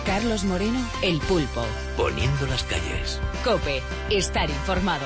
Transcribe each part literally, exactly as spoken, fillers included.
Carlos Moreno, El Pulpo. Poniendo las calles. COPE, estar informado.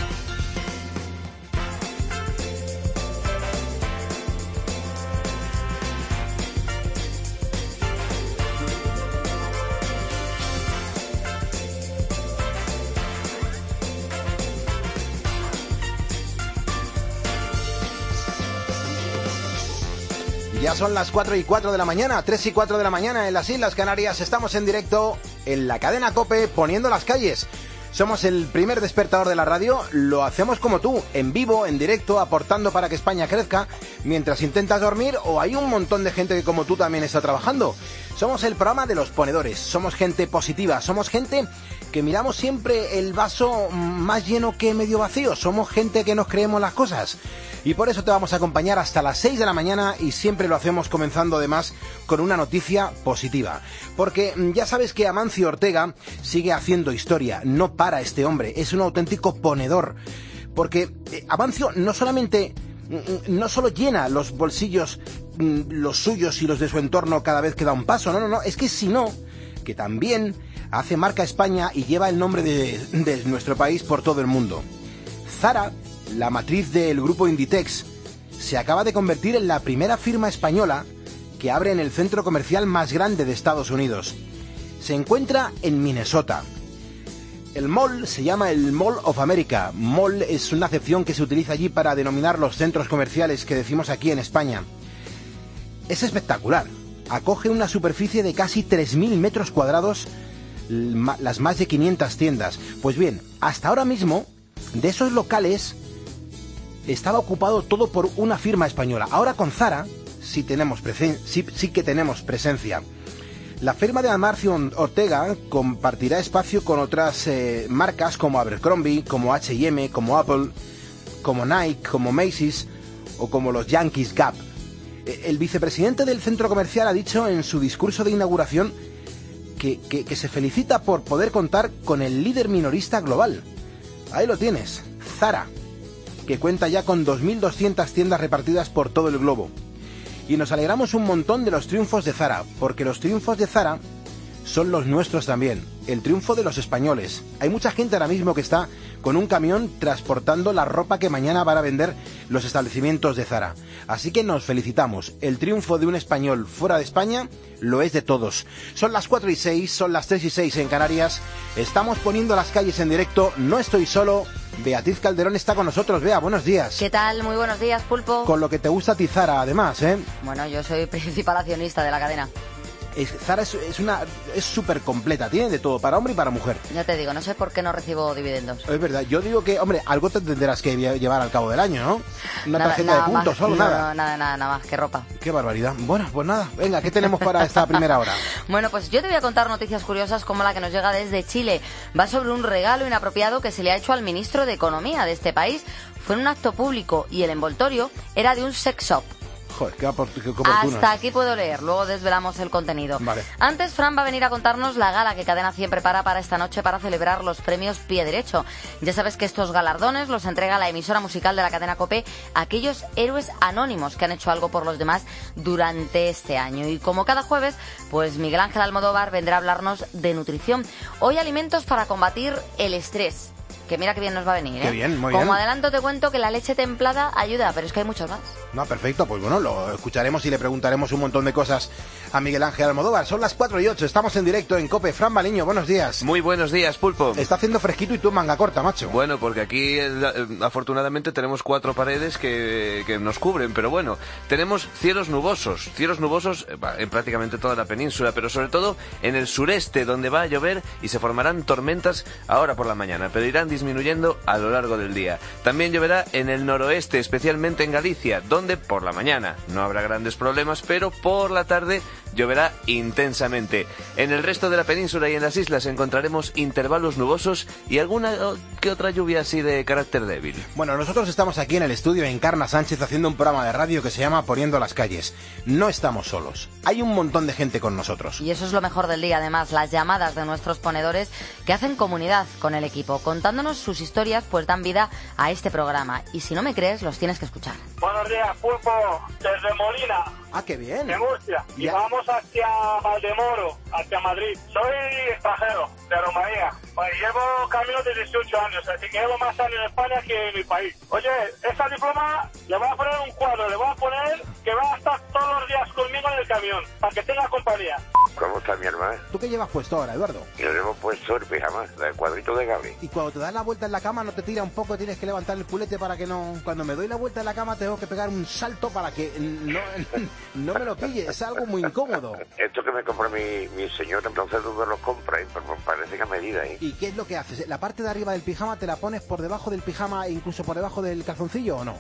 Ya son las cuatro y cuatro de la mañana, tres y cuatro de la mañana en las Islas Canarias. Estamos en directo en la cadena COPE, poniendo las calles. Somos el primer despertador de la radio, lo hacemos como tú, en vivo, en directo, aportando para que España crezca, mientras intentas dormir o hay un montón de gente que como tú también está trabajando. Somos el programa de los ponedores, somos gente positiva, somos gente que miramos siempre el vaso más lleno que medio vacío, somos gente que nos creemos las cosas. Y por eso te vamos a acompañar hasta las seis de la mañana y siempre lo hacemos comenzando además con una noticia positiva. Porque ya sabes que Amancio Ortega sigue haciendo historia, no para este hombre, es un auténtico ponedor. Porque Amancio no solamente, no solo llena los bolsillos, los suyos y los de su entorno cada vez que da un paso, no, no, no, es que si no, que también hace marca España y lleva el nombre de, de nuestro país por todo el mundo. Zara, la matriz del grupo Inditex, se acaba de convertir en la primera firma española que abre en el centro comercial más grande de Estados Unidos. Se encuentra en Minnesota. El mall se llama el Mall of America. Mall es una acepción que se utiliza allí para denominar los centros comerciales que decimos aquí en España. Es espectacular. Acoge una superficie de casi tres mil metros cuadrados, las más de quinientas tiendas. Pues bien, hasta ahora mismo, de esos locales estaba ocupado todo por una firma española. Ahora con Zara sí, tenemos presen- sí, sí que tenemos presencia. La firma de Amancio Ortega compartirá espacio con otras eh, marcas como Abercrombie, como H y M, como Apple, como Nike, como Macy's o como los Yankees Gap. El vicepresidente del centro comercial ha dicho en su discurso de inauguración que, que, que se felicita por poder contar con el líder minorista global. Ahí lo tienes, Zara, que cuenta ya con dos mil doscientas tiendas repartidas por todo el globo. Y nos alegramos un montón de los triunfos de Zara, porque los triunfos de Zara son los nuestros también, el triunfo de los españoles. Hay mucha gente ahora mismo que está con un camión transportando la ropa que mañana van a vender los establecimientos de Zara. Así que nos felicitamos, el triunfo de un español fuera de España lo es de todos. Son las cuatro y seis, son las tres y seis en Canarias, estamos poniendo las calles en directo, no estoy solo. Beatriz Calderón está con nosotros. Bea, buenos días. ¿Qué tal? Muy buenos días, Pulpo. Con lo que te gusta a ti, Zara, además, ¿eh? Bueno, yo soy principal accionista de la cadena. Es, Zara es, es una es súper completa, tiene de todo, para hombre y para mujer. Ya te digo, no sé por qué no recibo dividendos. Es verdad, yo digo que, hombre, algo te tendrás que llevar al cabo del año, ¿no? Una nada, tarjeta nada de puntos, más, solo no, nada. No, nada, nada, nada más que ropa. Qué barbaridad. Bueno, pues nada, venga, ¿qué tenemos para esta primera hora? Bueno, pues yo te voy a contar noticias curiosas como la que nos llega desde Chile. Va sobre un regalo inapropiado que se le ha hecho al ministro de Economía de este país. Fue en un acto público y el envoltorio era de un sex shop. Joder, qué, opor- qué oportuno. Hasta aquí puedo leer, luego desvelamos el contenido. Vale. Antes, Fran va a venir a contarnos la gala que Cadena cien prepara para esta noche para celebrar los premios Pie Derecho. Ya sabes que estos galardones los entrega la emisora musical de la cadena COPE a aquellos héroes anónimos que han hecho algo por los demás durante este año. Y como cada jueves, pues Miguel Ángel Almodóvar vendrá a hablarnos de nutrición. Hoy alimentos para combatir el estrés. Que mira que bien nos va a venir, ¿eh? Qué bien, muy Como bien. adelanto te cuento que la leche templada ayuda, pero es que hay muchos más. No, perfecto, pues bueno, lo escucharemos y le preguntaremos un montón de cosas a Miguel Ángel Almodóvar. Son las cuatro y ocho, estamos en directo en COPE. Fran Baliño, buenos días. Muy buenos días, Pulpo. Está haciendo fresquito y tú en manga corta, macho. Bueno, porque aquí eh, afortunadamente tenemos cuatro paredes que, que nos cubren, pero bueno, tenemos cielos nubosos, cielos nubosos eh, en prácticamente toda la península, pero sobre todo en el sureste, donde va a llover y se formarán tormentas ahora por la mañana, pero irán disminuyendo a lo largo del día. También lloverá en el noroeste, especialmente en Galicia, donde por la mañana no habrá grandes problemas, pero por la tarde lloverá intensamente. En el resto de la península y en las islas encontraremos intervalos nubosos y alguna que otra lluvia así de carácter débil. Bueno, nosotros estamos aquí en el estudio en Encarna Sánchez haciendo un programa de radio que se llama Poniendo las calles. No estamos solos, hay un montón de gente con nosotros. Y eso es lo mejor del día, además, las llamadas de nuestros ponedores que hacen comunidad con el equipo. Contándonos sus historias, pues dan vida a este programa. Y si no me crees, los tienes que escuchar. Buenos días, Pulpo, desde Molina, Ah, qué bien. de Murcia. Y Ya. vamos hacia Valdemoro, hacia Madrid. Soy extranjero, de Rumanía. Pues llevo camino de dieciocho años, así que llevo más años en España que en mi país. Oye, esta diploma le voy a poner un cuadro, le voy a poner que va a estar todos los días conmigo en el camión, para que tenga compañía. ¿Cómo está mi hermano? ¿Tú qué llevas puesto ahora, Eduardo? Yo llevo puesto el pijama, el cuadrito de Gaby. Y cuando te das la vuelta en la cama no te tira un poco, tienes que levantar el culete para que no... Cuando me doy la vuelta en la cama tengo que pegar un salto para que no, no me lo pille, es algo muy incómodo. Esto que me compra mi, mi señora, entonces tú me lo compras, ¿eh? Pues parece que a medida, ¿eh? ¿Y qué es lo que haces? ¿La parte de arriba del pijama te la pones por debajo del pijama e incluso por debajo del calzoncillo o no?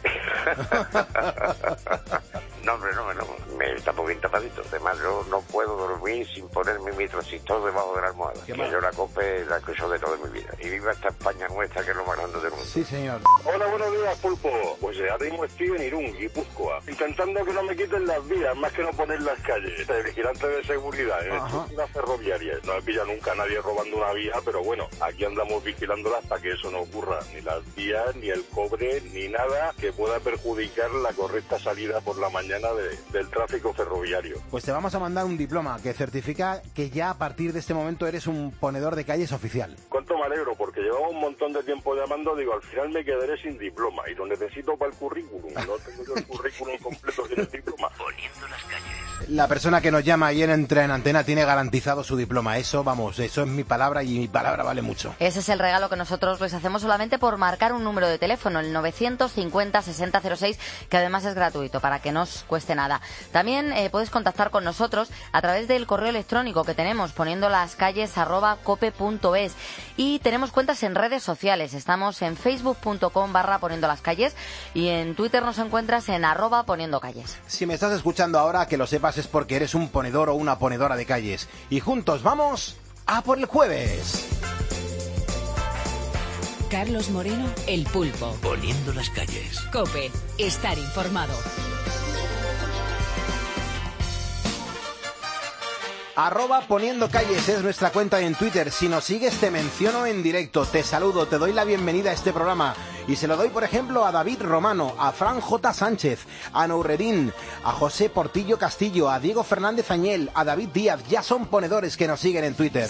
No, hombre, no, no, me tapo bien tapadito. Además, yo no puedo dormir sin ponerme mi transistor debajo de la almohada. Que yo la cope la que uso de toda mi vida. Y viva esta España nuestra, que es lo más grande del mundo. Sí, señor. Hola, buenos días, Pulpo. Pues ahora mismo estoy en Irún, Guipúzcoa, intentando que no me quiten las vías, más que no poner las calles. De vigilante de seguridad, en estructuras ferroviarias. No me pilla nunca nadie robando una vía, pero bueno, aquí andamos vigilándolas para que eso no ocurra. Ni las vías, ni el cobre, ni nada que pueda perjudicar la correcta salida por la mañana de, del tráfico ferroviario. Pues te vamos a mandar un diploma que certifica que ya a partir de este momento eres un ponedor de calles oficial. Cuánto me alegro, porque llevaba un montón de tiempo llamando, digo, al final me quedaré sin diploma y lo necesito para el currículum. No tengo yo el currículum completo sin el diploma. Poniendo las calles. La persona que nos llama y entra en antena tiene garantizado su diploma. Eso, vamos, eso es mi palabra y mi palabra vale mucho. Ese es el regalo que nosotros les hacemos solamente por marcar un número de teléfono, el novecientos cincuenta sesenta cero seis, que además es gratuito, para que no os cueste nada. También eh, puedes contactar con nosotros a través del correo electrónico que tenemos, poniendo las calles arroba cope punto es. Y tenemos cuentas en redes sociales. Estamos en facebook punto com barra poniendo las calles y en Twitter nos encuentras en arroba poniendo calles. Si me estás escuchando ahora, que lo sepas es porque eres un ponedor o una ponedora de calles. Y juntos vamos a por el jueves. Carlos Moreno, El Pulpo. Poniendo las calles. COPE, estar informado. Arroba poniendo calles es nuestra cuenta en Twitter. Si nos sigues te menciono en directo, te saludo, te doy la bienvenida a este programa. Y se lo doy, por ejemplo, a David Romano, a Fran J. Sánchez, a Nouredín, a José Portillo Castillo, a Diego Fernández Añel, a David Díaz. Ya son ponedores que nos siguen en Twitter.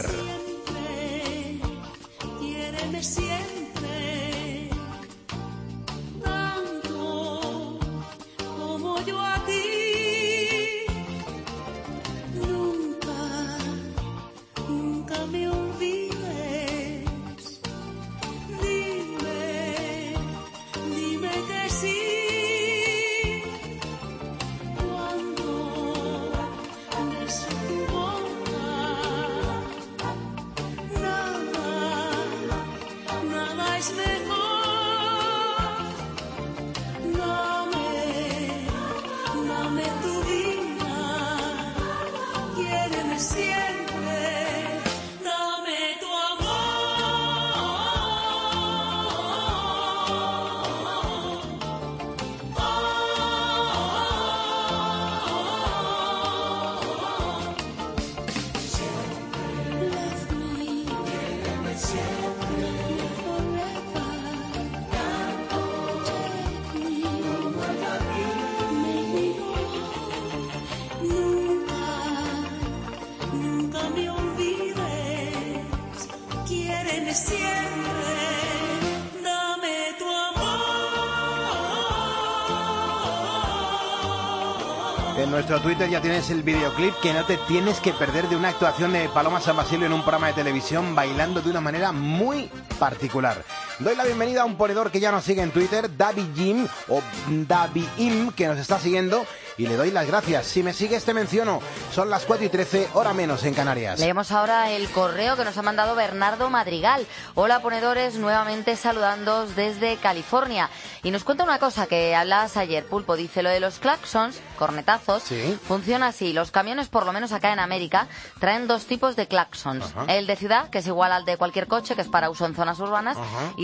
En nuestro Twitter ya tienes el videoclip que no te tienes que perder de una actuación de Paloma San Basilio en un programa de televisión bailando de una manera muy particular. Doy la bienvenida a un ponedor que ya nos sigue en Twitter, David Jim o David Im, que nos está siguiendo, y le doy las gracias. Si me sigues te menciono. Son las cuatro y trece, hora menos en Canarias. Leemos ahora el correo que nos ha mandado Bernardo Madrigal. Hola ponedores, nuevamente saludándoos desde California. Y nos cuenta una cosa que hablas ayer, Pulpo. Dice, lo de los claxons, cornetazos, ¿sí? Funciona así. Los camiones, por lo menos acá en América, traen dos tipos de claxons. Ajá. El de ciudad, que es igual al de cualquier coche, que es para uso en zonas urbanas, Ajá. y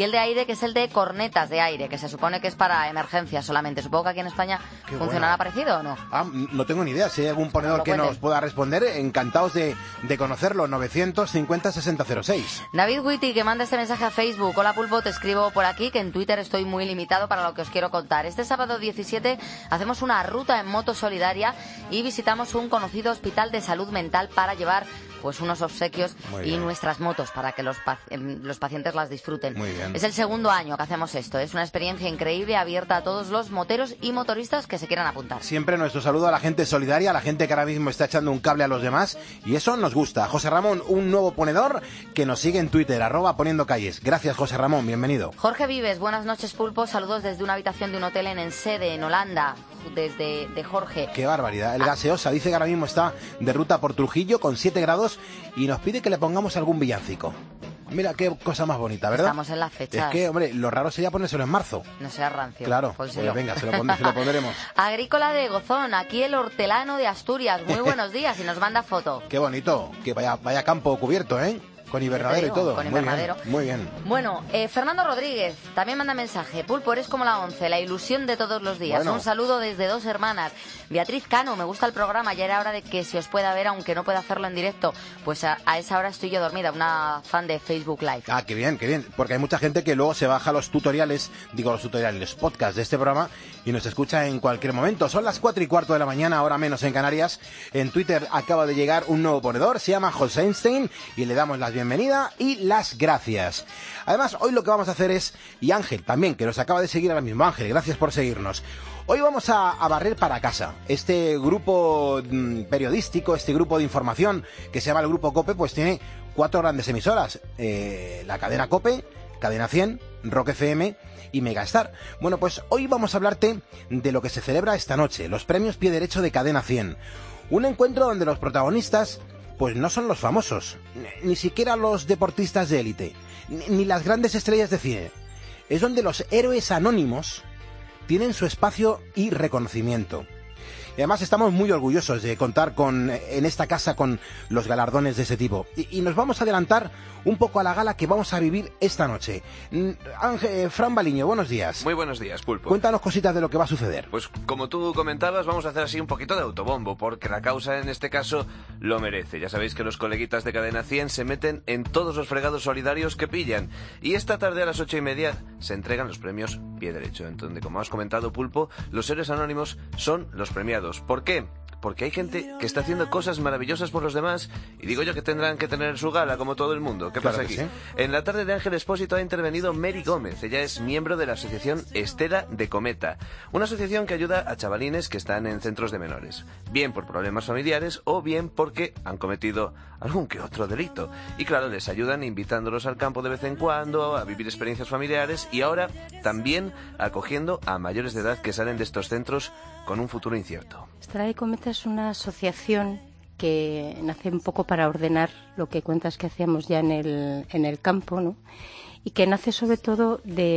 y el de aire, que es el de cornetas de aire, que se supone que es para emergencias solamente. Supongo que aquí en España Qué funcionará bueno. parecido, ¿o no? Ah, no tengo ni idea. Si hay algún ponedor No, que cuenten. nos pueda responder, encantados de, de conocerlo. novecientos cincuenta sesenta cero seis. David Witty, que manda este mensaje a Facebook. Hola Pulpo, te escribo por aquí, que en Twitter estoy muy limitado para lo que os quiero contar. Este sábado diecisiete hacemos una ruta en moto solidaria y visitamos un conocido hospital de salud mental para llevar pues unos obsequios Muy y bien. nuestras motos para que los, pac- em, los pacientes las disfruten. Muy bien. Es el segundo año que hacemos esto. Es una experiencia increíble, abierta a todos los moteros y motoristas que se quieran apuntar. Siempre nuestro saludo a la gente solidaria, a la gente que ahora mismo está echando un cable a los demás, y eso nos gusta. José Ramón, un nuevo ponedor que nos sigue en Twitter, arroba poniendo calles. Gracias, José Ramón, bienvenido. Jorge Vives, buenas noches Pulpo, saludos desde una habitación de un hotel en Ensede, en Holanda, desde de Jorge. Qué barbaridad. El gaseosa dice que ahora mismo está de ruta por Trujillo con siete grados y nos pide que le pongamos algún villancico. Mira qué cosa más bonita, ¿verdad? Estamos en las fechas. Es que, hombre, lo raro sería ponérselo en marzo. No sea rancio. Claro, Pónselo. pues venga, se lo, pon- se lo pondremos. Agrícola de Gozón, aquí el hortelano de Asturias. Muy buenos días y nos manda foto. Qué bonito, que vaya, vaya campo cubierto, ¿eh? Con invernadero y digo, todo. con Muy invernadero. bien, muy bien. Bueno, eh, Fernando Rodríguez también manda mensaje. Pulpo, eres como la once, la ilusión de todos los días. Bueno. Un saludo desde Dos Hermanas. Beatriz Cano, me gusta el programa. Ya era hora de que se os pueda ver, aunque no pueda hacerlo en directo. Pues a, a esa hora estoy yo dormida, una fan de Facebook Live. Ah, qué bien, qué bien. Porque hay mucha gente que luego se baja los tutoriales, digo los tutoriales, los podcasts de este programa y nos escucha en cualquier momento. Son las cuatro y cuarto de la mañana, ahora menos en Canarias. En Twitter acaba de llegar un nuevo ponedor, se llama José Einstein y le damos la bienvenida y las gracias. Además, hoy lo que vamos a hacer es, y Ángel también, que nos acaba de seguir ahora mismo. Ángel, gracias por seguirnos. Hoy vamos a, a barrer para casa. Este grupo mm, periodístico, este grupo de información que se llama el Grupo COPE, pues tiene cuatro grandes emisoras. Eh, la cadena COPE, Cadena cien, Rock F M y Megastar. Bueno, pues hoy vamos a hablarte de lo que se celebra esta noche, los premios Pie Derecho de Cadena cien. Un encuentro donde los protagonistas pues no son los famosos, ni, ni siquiera los deportistas de élite, ni, ni las grandes estrellas de cine. Es donde los héroes anónimos tienen su espacio y reconocimiento. Y además estamos muy orgullosos de contar con en esta casa con los galardones de ese tipo. Y, y nos vamos a adelantar un poco a la gala que vamos a vivir esta noche. Mm, Ángel, Fran Baliño, buenos días. Muy buenos días, Pulpo. Cuéntanos cositas de lo que va a suceder. Pues como tú comentabas, vamos a hacer así un poquito de autobombo, porque la causa en este caso lo merece. Ya sabéis que los coleguitas de Cadena cien se meten en todos los fregados solidarios que pillan. Y esta tarde a las ocho y media se entregan los premios Pie Derecho, en donde, como has comentado, Pulpo, los héroes anónimos son los premiados. ¿Por qué? Porque hay gente que está haciendo cosas maravillosas por los demás y digo yo que tendrán que tener su gala como todo el mundo. ¿Qué Claro pasa que aquí? sí. En la tarde de Ángel Expósito ha intervenido Mary Gómez. Ella es miembro de la asociación Estela de Cometa, una asociación que ayuda a chavalines que están en centros de menores, bien por problemas familiares o bien porque han cometido algún que otro delito. Y claro, les ayudan invitándolos al campo de vez en cuando, a vivir experiencias familiares y ahora también acogiendo a mayores de edad que salen de estos centros con un futuro incierto. Estela de Cometa es una asociación que nace un poco para ordenar lo que cuentas que hacíamos ya en el, en el campo, ¿no? Y que nace sobre todo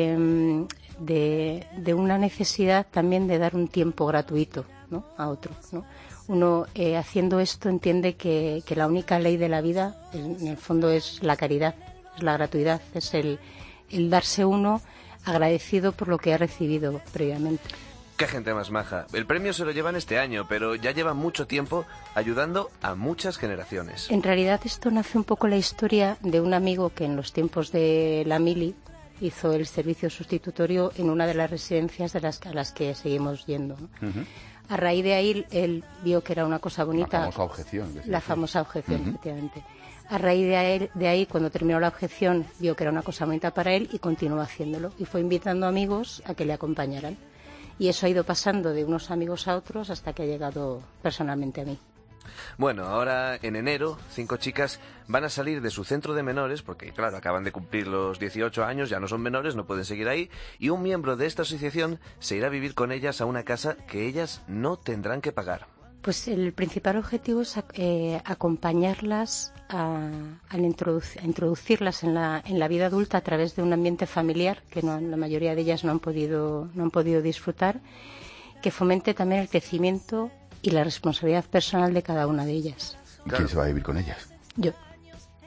de, de, de una necesidad también de dar un tiempo gratuito, ¿no?, a otros, ¿no? Uno eh, haciendo esto entiende que, que la única ley de la vida en el fondo es la caridad, es la gratuidad, es el, el darse uno agradecido por lo que ha recibido previamente. ¡Qué gente más maja! El premio se lo llevan este año, pero ya llevan mucho tiempo ayudando a muchas generaciones. En realidad esto nace un poco la historia de un amigo que en los tiempos de la mili hizo el servicio sustitutorio en una de las residencias de las, a las que seguimos yendo, ¿no? Uh-huh. A raíz de ahí él vio que era una cosa bonita. La famosa objeción. La famosa objeción, uh-huh. Efectivamente. A raíz de ahí, de ahí, cuando terminó la objeción, vio que era una cosa bonita para él y continuó haciéndolo. Y fue invitando amigos a que le acompañaran. Y eso ha ido pasando de unos amigos a otros hasta que ha llegado personalmente a mí. Bueno, ahora en enero, cinco chicas van a salir de su centro de menores, porque claro, acaban de cumplir los dieciocho años, ya no son menores, no pueden seguir ahí, y un miembro de esta asociación se irá a vivir con ellas a una casa que ellas no tendrán que pagar. Pues el principal objetivo es eh, acompañarlas a, a, introduc- a introducirlas en la, en la vida adulta a través de un ambiente familiar que no, la mayoría de ellas no han podido, no han podido disfrutar, que fomente también el crecimiento y la responsabilidad personal de cada una de ellas. ¿Y quién se va a vivir con ellas? Yo.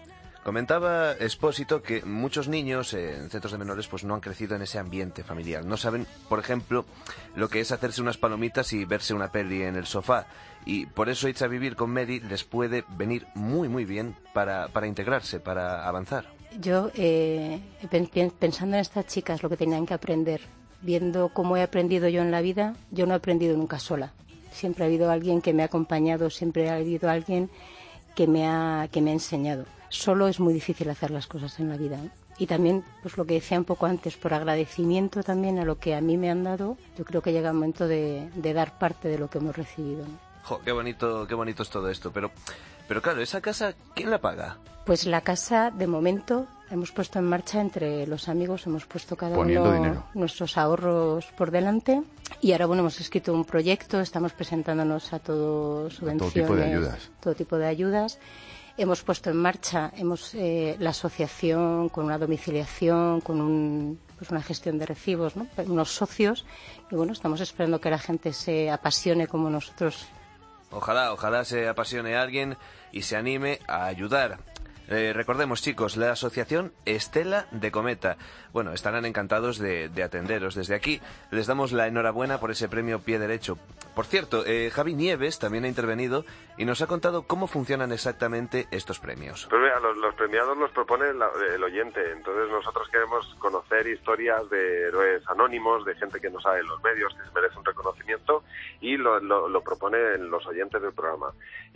Comentaba Expósito que muchos niños eh, en centros de menores pues no han crecido en ese ambiente familiar. No saben, por ejemplo, lo que es hacerse unas palomitas y verse una peli en el sofá. Y por eso irse a vivir con Mary les puede venir muy, muy bien para, para integrarse, para avanzar. Yo, eh, pensando en estas chicas, lo que tenían que aprender, viendo cómo he aprendido yo en la vida, yo no he aprendido nunca sola. Siempre ha habido alguien que me ha acompañado, siempre ha habido alguien que me ha, que me ha enseñado. Solo es muy difícil hacer las cosas en la vida, ¿eh? Y también, pues lo que decía un poco antes, por agradecimiento también a lo que a mí me han dado, yo creo que llega el momento de, de dar parte de lo que hemos recibido, ¿no? Jo, qué bonito, qué bonito es todo esto, pero, pero claro, esa casa, ¿quién la paga? Pues la casa, de momento, hemos puesto en marcha entre los amigos, hemos puesto cada Poniendo uno dinero. Nuestros ahorros por delante y ahora, bueno, hemos escrito un proyecto, estamos presentándonos a todo subvenciones, todo tipo de ayudas. Todo tipo de ayudas. Hemos puesto en marcha hemos eh, la asociación con una domiciliación, con un, pues una gestión de recibos, ¿no? Unos socios y bueno, estamos esperando que la gente se apasione como nosotros. Ojalá, ojalá se apasione a alguien y se anime a ayudar. Eh, recordemos, chicos, la asociación Estela de Cometa. Bueno, estarán encantados de, de atenderos. Desde aquí les damos la enhorabuena por ese premio Pie Derecho. Por cierto, eh, Javi Nieves también ha intervenido y nos ha contado cómo funcionan exactamente estos premios. Pues mira, los, los premiados los propone la, el oyente. Entonces nosotros queremos conocer historias de héroes anónimos, de gente que no sabe en los medios, que se merece un reconocimiento, y lo, lo, lo proponen los oyentes del programa.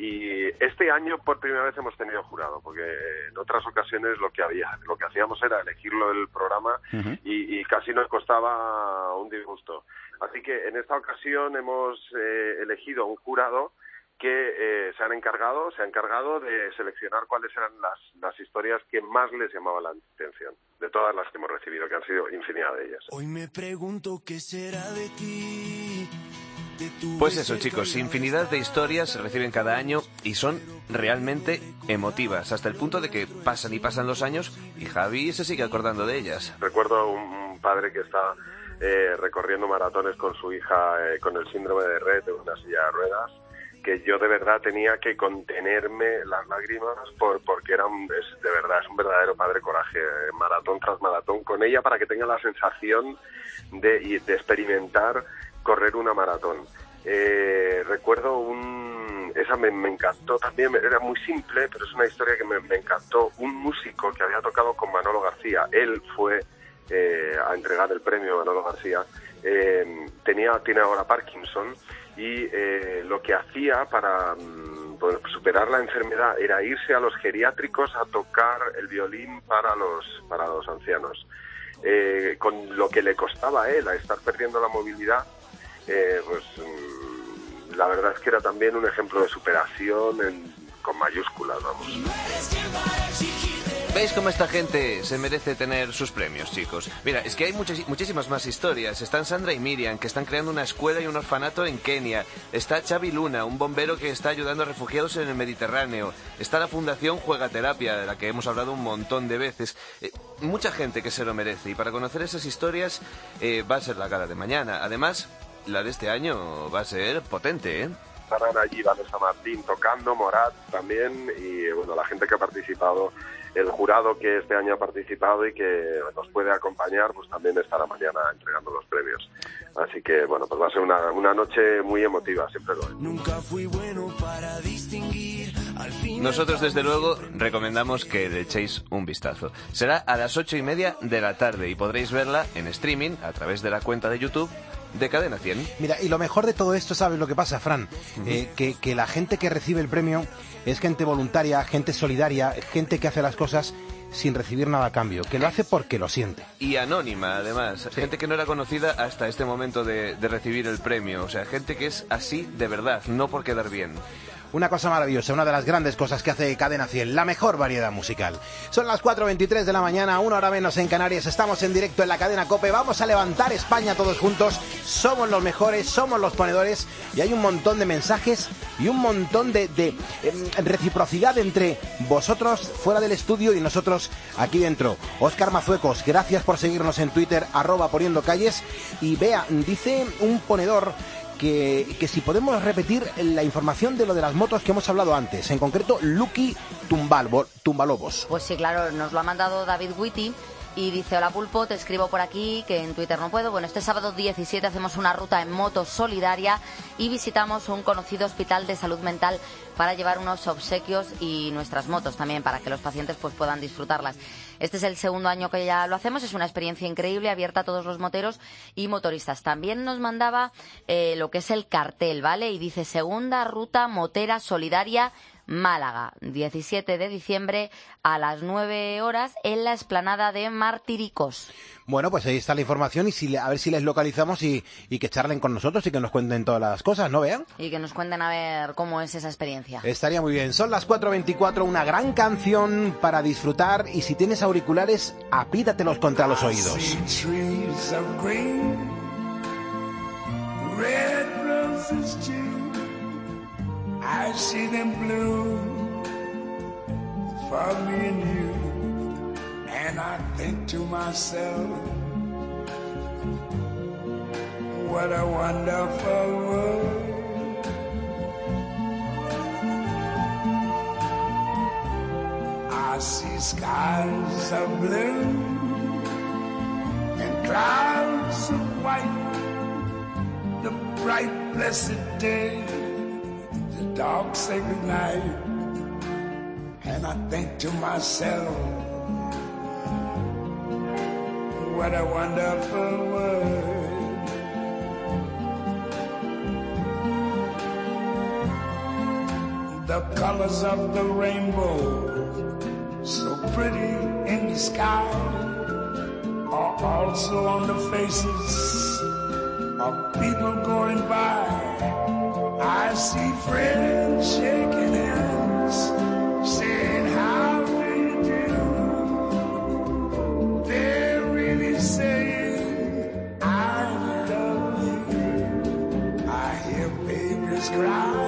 Y este año por primera vez hemos tenido jurado, porque en otras ocasiones lo que había, lo que hacíamos era elegirlo del programa uh-huh. y, y casi nos costaba un disgusto. Así que en esta ocasión hemos eh, elegido un jurado que eh, se han encargado, se ha encargado de seleccionar cuáles eran las, las historias que más les llamaban la atención, de todas las que hemos recibido, que han sido infinidad de ellas. Hoy me pregunto qué será de ti. Pues eso, chicos, infinidad de historias se reciben cada año y son realmente emotivas, hasta el punto de que pasan y pasan los años y Javi se sigue acordando de ellas. Recuerdo un padre que está eh, recorriendo maratones con su hija eh, con el síndrome de Rett en una silla de ruedas, que yo de verdad tenía que contenerme las lágrimas por porque era un, es, de verdad es un verdadero padre coraje, eh, maratón tras maratón con ella para que tenga la sensación de, de experimentar correr una maratón. Eh, recuerdo un... Esa me, me encantó también, era muy simple, pero es una historia que me, me encantó. Un músico que había tocado con Manolo García, él fue eh, a entregar el premio a Manolo García, eh, tenía, tiene ahora Parkinson y eh, lo que hacía para mm, pues, superar la enfermedad era irse a los geriátricos a tocar el violín para los, para los ancianos. Eh, con lo que le costaba a él a estar perdiendo la movilidad, Eh, pues mmm, la verdad es que era también un ejemplo de superación en, con mayúsculas, vamos. ¿Veis cómo esta gente se merece tener sus premios, chicos? Mira, es que hay muchas, muchísimas más historias. Están Sandra y Miriam, que están creando una escuela y un orfanato en Kenia. Está Xavi Luna, un bombero que está ayudando a refugiados en el Mediterráneo. Está la Fundación Juegaterapia, de la que hemos hablado un montón de veces. Eh, mucha gente que se lo merece. Y para conocer esas historias eh, va a ser la gala de mañana. Además, la de este año va a ser potente, ¿eh? Estarán allí Vanessa Martín tocando, Morat también, y bueno, la gente que ha participado, el jurado que este año ha participado y que nos puede acompañar, pues también estará mañana entregando los premios. Así que bueno, pues va a ser una, una noche muy emotiva, siempre lo es. Nunca fui bueno para distinguir. Nosotros desde luego recomendamos que le echéis un vistazo. Será a las ocho y media de la tarde y podréis verla en streaming a través de la cuenta de YouTube de Cadena cien. Mira, y lo mejor de todo esto, ¿sabes lo que pasa, Fran? Uh-huh. Eh, que, que la gente que recibe el premio es gente voluntaria, gente solidaria, gente que hace las cosas sin recibir nada a cambio, que lo hace porque lo siente. Y anónima, además. Sí. Gente que no era conocida hasta este momento de, de recibir el premio. O sea, gente que es así de verdad, no por quedar bien. Una cosa maravillosa, una de las grandes cosas que hace Cadena cien, la mejor variedad musical. Son las cuatro veintitrés de la mañana, una hora menos en Canarias, estamos en directo en la cadena COPE, vamos a levantar España todos juntos, somos los mejores, somos los ponedores, y hay un montón de mensajes y un montón de, de eh, reciprocidad entre vosotros fuera del estudio y nosotros aquí dentro. Óscar Mazuecos, gracias por seguirnos en Twitter, arroba poniendo calles, y vea, dice un ponedor que, que si podemos repetir la información de lo de las motos que hemos hablado antes, en concreto Lucky Tumbalbo, Tumbalobos. Pues sí, claro, nos lo ha mandado David Witty. Y dice, hola Pulpo, te escribo por aquí, que en Twitter no puedo. Bueno, este sábado diecisiete hacemos una ruta en moto solidaria y visitamos un conocido hospital de salud mental para llevar unos obsequios y nuestras motos también, para que los pacientes pues puedan disfrutarlas. Este es el segundo año que ya lo hacemos, es una experiencia increíble, abierta a todos los moteros y motoristas. También nos mandaba eh, lo que es el cartel, ¿vale? Y dice, segunda ruta motera solidaria Málaga, diecisiete de diciembre a las nueve horas en la explanada de Martiricos. Bueno, pues ahí está la información y si, a ver si les localizamos y, y que charlen con nosotros y que nos cuenten todas las cosas, ¿no, vean? Y que nos cuenten a ver cómo es esa experiencia. Estaría muy bien. Son las cuatro veinticuatro, una gran canción para disfrutar y si tienes auriculares, apídatelos contra los oídos. I see them bloom for me and you, and I think to myself, what a wonderful world. I see skies of blue and clouds of white, the bright blessed day, dog say goodnight, and I think to myself, what a wonderful world. The colors of the rainbow, so pretty in the sky, are also on the faces of people going by. I see friends shaking hands, saying, how do you do? They're really saying, I love you. I hear babies cry.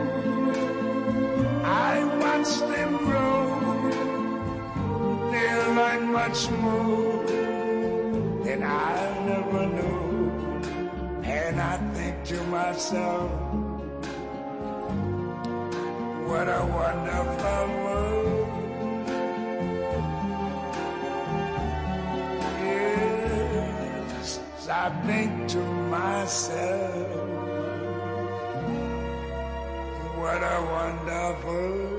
I watch them grow. They learn much more than I never knew. And I think to myself, what a wonderful world. Yes, I think to myself, what a wonderful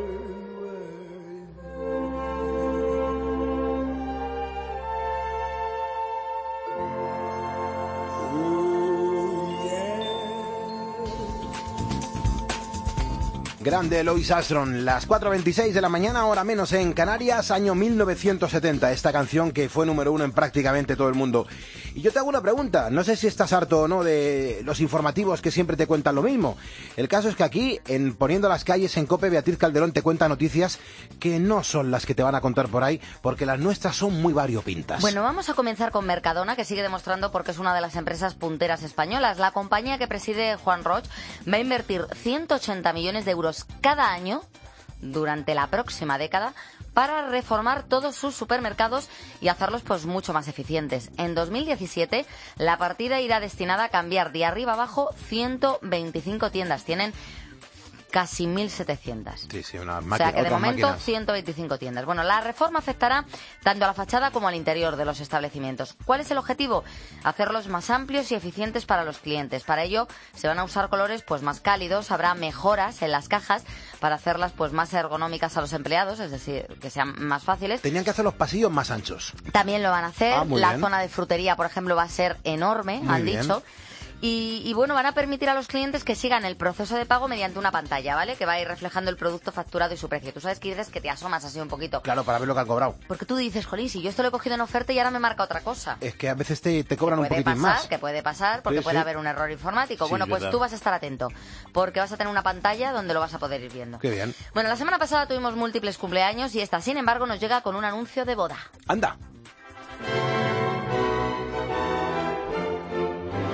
Grande Louis Armstrong, las cuatro veintiséis de la mañana, hora menos en Canarias, año mil novecientos setenta, esta canción que fue número uno en prácticamente todo el mundo. Y yo te hago una pregunta, no sé si estás harto o no de los informativos que siempre te cuentan lo mismo. El caso es que aquí, en Poniendo las Calles en COPE, Beatriz Calderón te cuenta noticias que no son las que te van a contar por ahí, porque las nuestras son muy variopintas. Bueno, vamos a comenzar con Mercadona, que sigue demostrando porque es una de las empresas punteras españolas. La compañía que preside Juan Roig va a invertir ciento ochenta millones de euros cada año durante la próxima década para reformar todos sus supermercados y hacerlos pues mucho más eficientes. En dos mil diecisiete la partida irá destinada a cambiar de arriba abajo ciento veinticinco tiendas. Tienen casi mil setecientas. Sí, sí, una máquina. O sea que de momento máquinas. ciento veinticinco tiendas. Bueno, la reforma afectará tanto a la fachada como al interior de los establecimientos. ¿Cuál es el objetivo? Hacerlos más amplios y eficientes para los clientes. Para ello se van a usar colores pues más cálidos, habrá mejoras en las cajas para hacerlas pues más ergonómicas a los empleados, es decir, que sean más fáciles. Tenían que hacer los pasillos más anchos. También lo van a hacer. Ah, muy la bien. zona de frutería, por ejemplo, va a ser enorme, Muy han bien. dicho. Y, y bueno, van a permitir a los clientes que sigan el proceso de pago mediante una pantalla, ¿vale? Que va a ir reflejando el producto facturado y su precio. Tú sabes que dices que te asomas así un poquito. Claro, para ver lo que han cobrado. Porque tú dices, jolín, si yo esto lo he cogido en oferta y ahora me marca otra cosa. Es que a veces te, te cobran un Puede poquitín pasar, más. que puede pasar, porque Sí, puede sí. haber un error informático. Sí, bueno, es pues verdad. tú vas a estar atento, porque vas a tener una pantalla donde lo vas a poder ir viendo. Qué bien. Bueno, la semana pasada tuvimos múltiples cumpleaños y esta, sin embargo, nos llega con un anuncio de boda. Anda. Uf.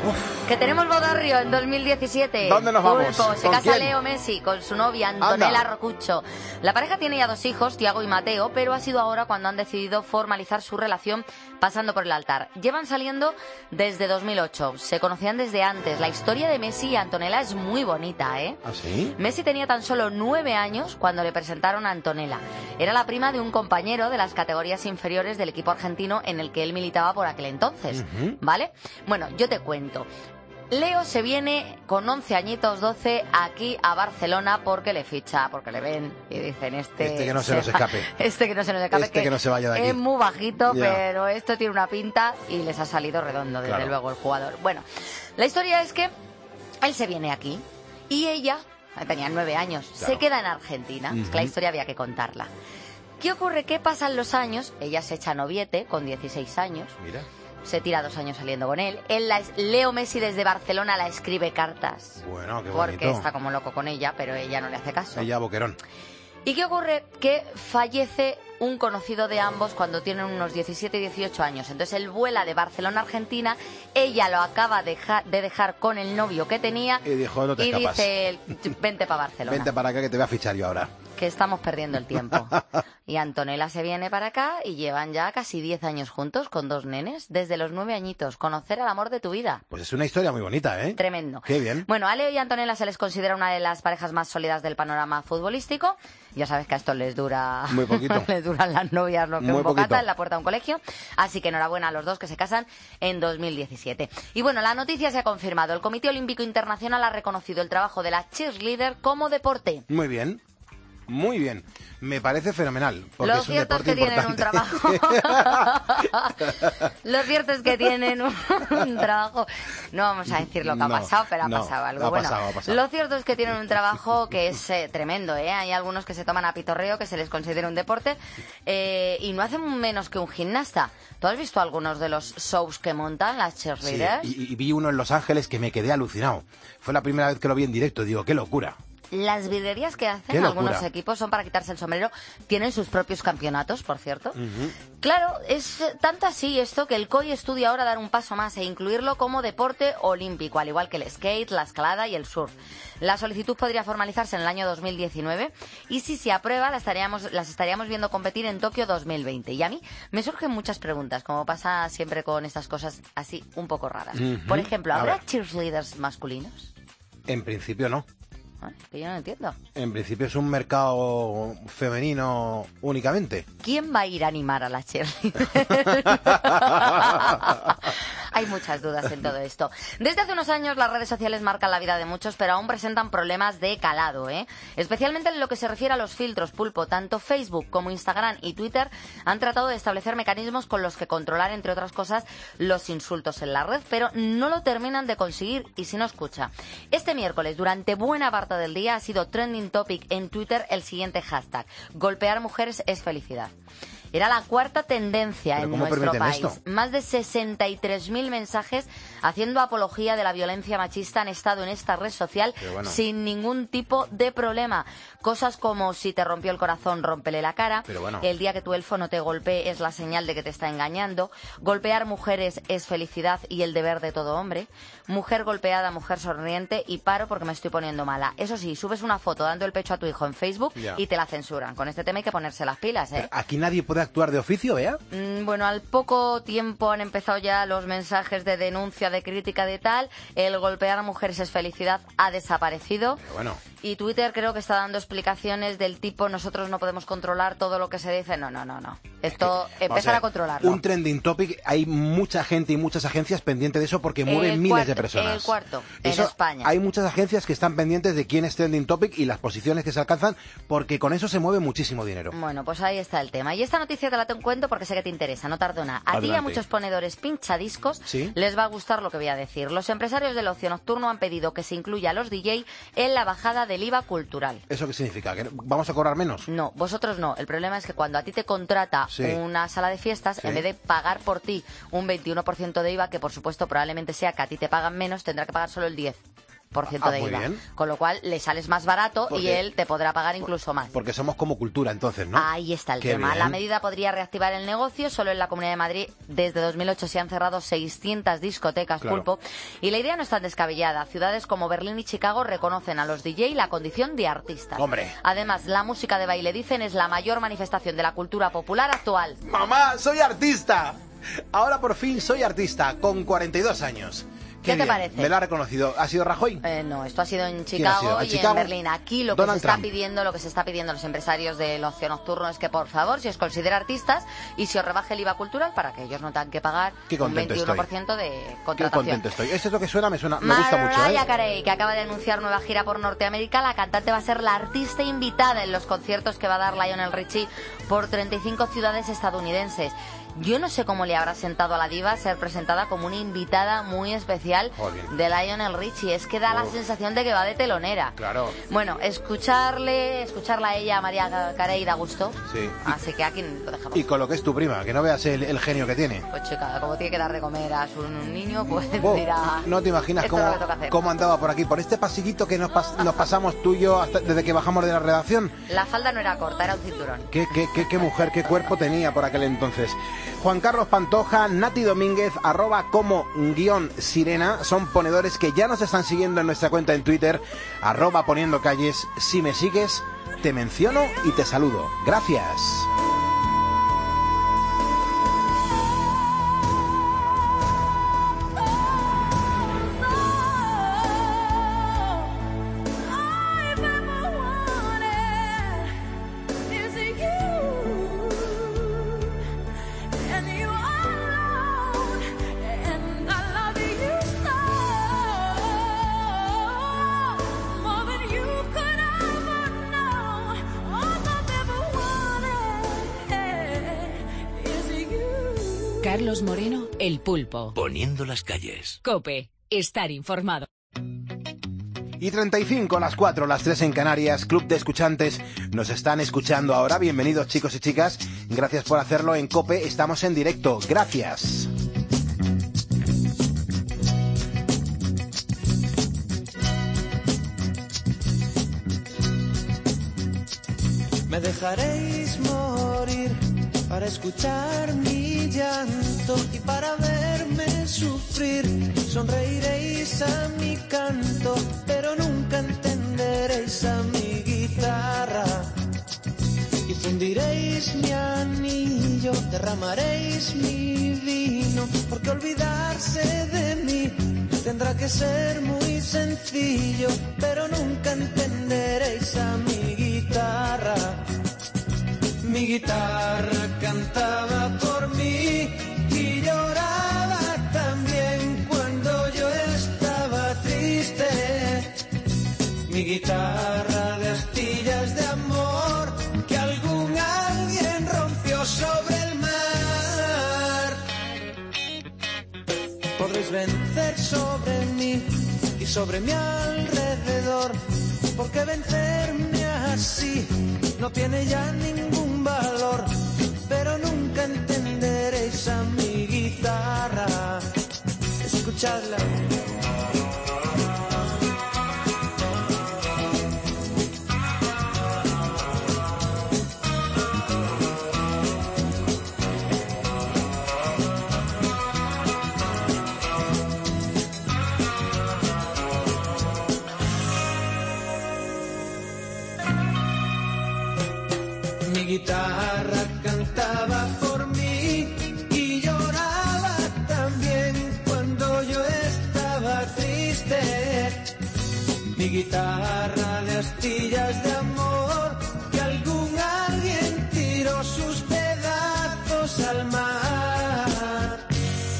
Que tenemos Bodarrio en dos mil diecisiete. ¿Dónde nos vamos? Pulpo, se ¿Con casa quién? Leo Messi con su novia Antonella Anda. Rocuccio. La pareja tiene ya dos hijos, Tiago y Mateo, pero ha sido ahora cuando han decidido formalizar su relación pasando por el altar. Llevan saliendo desde dos mil ocho, se conocían desde antes. La historia de Messi y Antonella es muy bonita, ¿eh? ¿Ah, sí? Messi tenía tan solo nueve años cuando le presentaron a Antonella. Era la prima de un compañero de las categorías inferiores del equipo argentino en el que él militaba por aquel entonces, Ujú. ¿vale? Bueno, yo te cuento. Leo se viene con once añitos, doce, aquí a Barcelona porque le ficha, porque le ven y dicen este... Este que no se nos escape. Este que no se nos escape. Este que no se vaya de aquí. Es muy bajito, Ya. pero esto tiene una pinta y les ha salido redondo, desde Claro. luego, el jugador. Bueno, la historia es que él se viene aquí y ella, tenía nueve años, Claro. se queda en Argentina. Es que la Ujú. historia había que contarla. ¿Qué ocurre? ¿Qué pasan los años? Ella se echa noviete con dieciséis años. Mira. Se tira dos años saliendo con él. Él la es- Leo Messi desde Barcelona la escribe cartas. Bueno, qué Porque bonito. está como loco con ella, pero ella no le hace caso. Ella boquerón. ¿Y qué ocurre? Que fallece un conocido de ambos cuando tienen unos diecisiete y dieciocho años. Entonces él vuela de Barcelona a Argentina, ella lo acaba de, deja- de dejar con el novio que tenía Y dijo, no te y escapas. dice, él, vente para Barcelona, Vente para acá que te voy a fichar yo ahora. que estamos perdiendo el tiempo. Y Antonella se viene para acá y llevan ya casi diez años juntos con dos nenes, desde los nueve añitos. Conocer al amor de tu vida. Pues es una historia muy bonita, ¿eh? Tremendo. Qué bien. Bueno, a Leo y Antonella se les considera una de las parejas más sólidas del panorama futbolístico. Ya sabes que a estos les dura... Muy poquito. les duran las novias lo que Muy un bocata poquito. en la puerta de un colegio. Así que enhorabuena a los dos que se casan en dos mil diecisiete. Y bueno, la noticia se ha confirmado. El Comité Olímpico Internacional ha reconocido el trabajo de la cheerleader como deporte. Muy bien. Muy bien. Me parece fenomenal. Porque Lo es un cierto es deporte que tienen un importante. trabajo. Lo cierto es que tienen un, un trabajo. No vamos a decir lo que ha No, pasado, pero ha no, pasado algo. ha Bueno, pasado, ha pasado. lo cierto es que tienen un trabajo que es eh, tremendo, ¿eh? Hay algunos que se toman a pitorreo, que se les considera un deporte, eh, y no hacen menos que un gimnasta. ¿Tú has visto algunos de los shows que montan las Sí, cheerleaders? y, y vi uno en Los Ángeles que me quedé alucinado. Fue la primera vez que lo vi en directo. Digo, qué locura. Las viderías que Qué hacen locura. algunos equipos son para quitarse el sombrero. Tienen sus propios campeonatos, por cierto. Claro, es eh, tanto así esto que el C O I estudia ahora dar un paso más e incluirlo como deporte olímpico, al igual que el skate, la escalada y el surf. La solicitud podría formalizarse en el año dos mil diecinueve y si se aprueba la estaríamos, las estaríamos viendo competir en Tokio dos mil veinte. Y a mí me surgen muchas preguntas, como pasa siempre con estas cosas así un poco raras. Ujú. Por ejemplo, A ¿habrá ver. cheerleaders masculinos? En principio no. Ah, que yo no entiendo. En principio es un mercado femenino únicamente. ¿Quién va a ir a animar a la cheerleader? Hay muchas dudas en todo esto. Desde hace unos años las redes sociales marcan la vida de muchos, pero aún presentan problemas de calado, ¿eh? Especialmente en lo que se refiere a los filtros, Pulpo. Tanto Facebook como Instagram y Twitter han tratado de establecer mecanismos con los que controlar, entre otras cosas, los insultos en la red, pero no lo terminan de conseguir. Y si no, escucha. Este miércoles, durante buena parte del día, ha sido trending topic en Twitter el siguiente hashtag: golpear mujeres es felicidad. Era la cuarta tendencia ¿Pero en cómo nuestro permiten país. esto? Más de sesenta y tres mil mensajes haciendo apología de la violencia machista han estado en esta red social Pero bueno. sin ningún tipo de problema. Cosas como: si te rompió el corazón, rómpele la cara. Pero bueno. El día que tu elfo no te golpee es la señal de que te está engañando. Golpear mujeres es felicidad y el deber de todo hombre. Mujer golpeada, mujer sonriente, y paro porque me estoy poniendo mala. Eso sí, subes una foto dando el pecho a tu hijo en Facebook Ya. y te la censuran. Con este tema hay que ponerse las pilas, ¿eh? Aquí nadie puede actuar de oficio, ¿vea? Mm, Bueno, al poco tiempo han empezado ya los mensajes de denuncia, de crítica, de tal. El golpear a mujeres es felicidad ha desaparecido. Pero bueno. Y Twitter creo que está dando explicaciones del tipo: nosotros no podemos controlar todo lo que se dice. No, no, no, no. Esto, Vamos empezar ver, a controlarlo. Un trending topic, hay mucha gente y muchas agencias pendientes de eso porque mueven El miles de cuarto- personas. el cuarto, en Eso, España. Hay muchas agencias que están pendientes de quién es trending topic y las posiciones que se alcanzan, porque con eso se mueve muchísimo dinero. Bueno, pues ahí está el tema. Y esta noticia te la tengo en cuenta porque sé que te interesa, no tardo nada. A ti y a Adelante. muchos ponedores pinchadiscos Sí. les va a gustar lo que voy a decir. Los empresarios del ocio nocturno han pedido que se incluya a los D J en la bajada del I V A cultural. ¿Eso qué significa? ¿Que vamos a cobrar menos? No, vosotros no. El problema es que cuando a ti te contrata Sí. una sala de fiestas, Sí. en vez de pagar por ti un veintiuno por ciento de I V A, que por supuesto probablemente sea que a ti te pagan menos, tendrá que pagar solo el diez por ciento. por ciento Ah, de muy I V A. bien. Con lo cual le sales más barato Porque- y él te podrá pagar incluso más. Porque somos como cultura, entonces, ¿no? Ahí está el Qué tema. bien. La medida podría reactivar el negocio. Solo en la Comunidad de Madrid, desde dos mil ocho, se han cerrado seiscientas discotecas, Claro. Pulpo. Y la idea no es tan descabellada. Ciudades como Berlín y Chicago reconocen a los D J la condición de artistas. Hombre. Además, la música de baile, dicen, es la mayor manifestación de la cultura popular actual. ¡Mamá, soy artista! Ahora por fin soy artista, con cuarenta y dos años. ¿Qué te bien. parece? Me lo ha reconocido. ¿Ha sido Rajoy? Eh, no, esto ha sido en ¿Quién ha Chicago sido? ¿En y Chicago? en Berlín. Aquí lo que Donald se está Trump. pidiendo, lo que se está pidiendo a los empresarios del ocio nocturno es que, por favor, si os considera artistas y si os rebaje el I V A cultural para que ellos no tengan que pagar Qué un contento veintiuno por estoy. ciento de Qué contratación. contento estoy. Esto es lo que suena, me suena, me gusta mucho, Mariah ¿eh? Carey, que acaba de anunciar nueva gira por Norteamérica, la cantante va a ser la artista invitada en los conciertos que va a dar Lionel Richie por treinta y cinco ciudades estadounidenses. Yo no sé cómo le habrá sentado a la diva ser presentada como una invitada muy especial Joder. de Lionel Richie. Es que da la Uf. sensación de que va de telonera. Claro. Bueno, escucharle, escucharla a ella, a Mariah Carey, da gusto. Sí. Así que aquí lo dejamos. Y con lo que es tu prima, que no veas el, el genio que tiene. Pues chica, como tiene que dar de comer a su un niño, pues Oh, dirá... no te imaginas esto es cómo, lo que toca hacer. cómo andaba por aquí, por este pasillito que nos, pas- nos pasamos tú y yo hasta- desde que bajamos de la redacción. La falda no era corta, era un cinturón. Qué, qué, qué, qué mujer, qué cuerpo tenía por aquel entonces. Juan Carlos Pantoja, Nati Domínguez, arroba como guión sirena, son ponedores que ya nos están siguiendo en nuestra cuenta en Twitter, arroba poniendo calles. Si me sigues, te menciono y te saludo. Gracias. Carlos Moreno, El Pulpo. Poniendo las calles. COPE. Estar informado. Y treinta y cinco, las cuatro, las tres en Canarias, Club de Escuchantes, nos están escuchando ahora. Bienvenidos, chicos y chicas. Gracias por hacerlo en COPE. Estamos en directo. Gracias. Me dejaréis morir para escuchar mi llanto y para verme sufrir. Sonreiréis a mi canto, pero nunca entenderéis a mi guitarra. Y fundiréis mi anillo, derramaréis mi vino, porque olvidarse de mí tendrá que ser muy sencillo, pero nunca entenderéis a mi guitarra. Mi guitarra cantaba por mí y lloraba también cuando yo estaba triste. Mi guitarra de astillas de amor que algún alguien rompió sobre el mar. Podréis vencer sobre mí y sobre mi alrededor, porque vencerme así no tiene ya ningún valor, pero nunca entenderéis a mi guitarra. Escuchadla. Mi guitarra cantaba por mí y lloraba también cuando yo estaba triste. Mi guitarra de astillas de amor que algún alguien tiró sus pedazos al mar.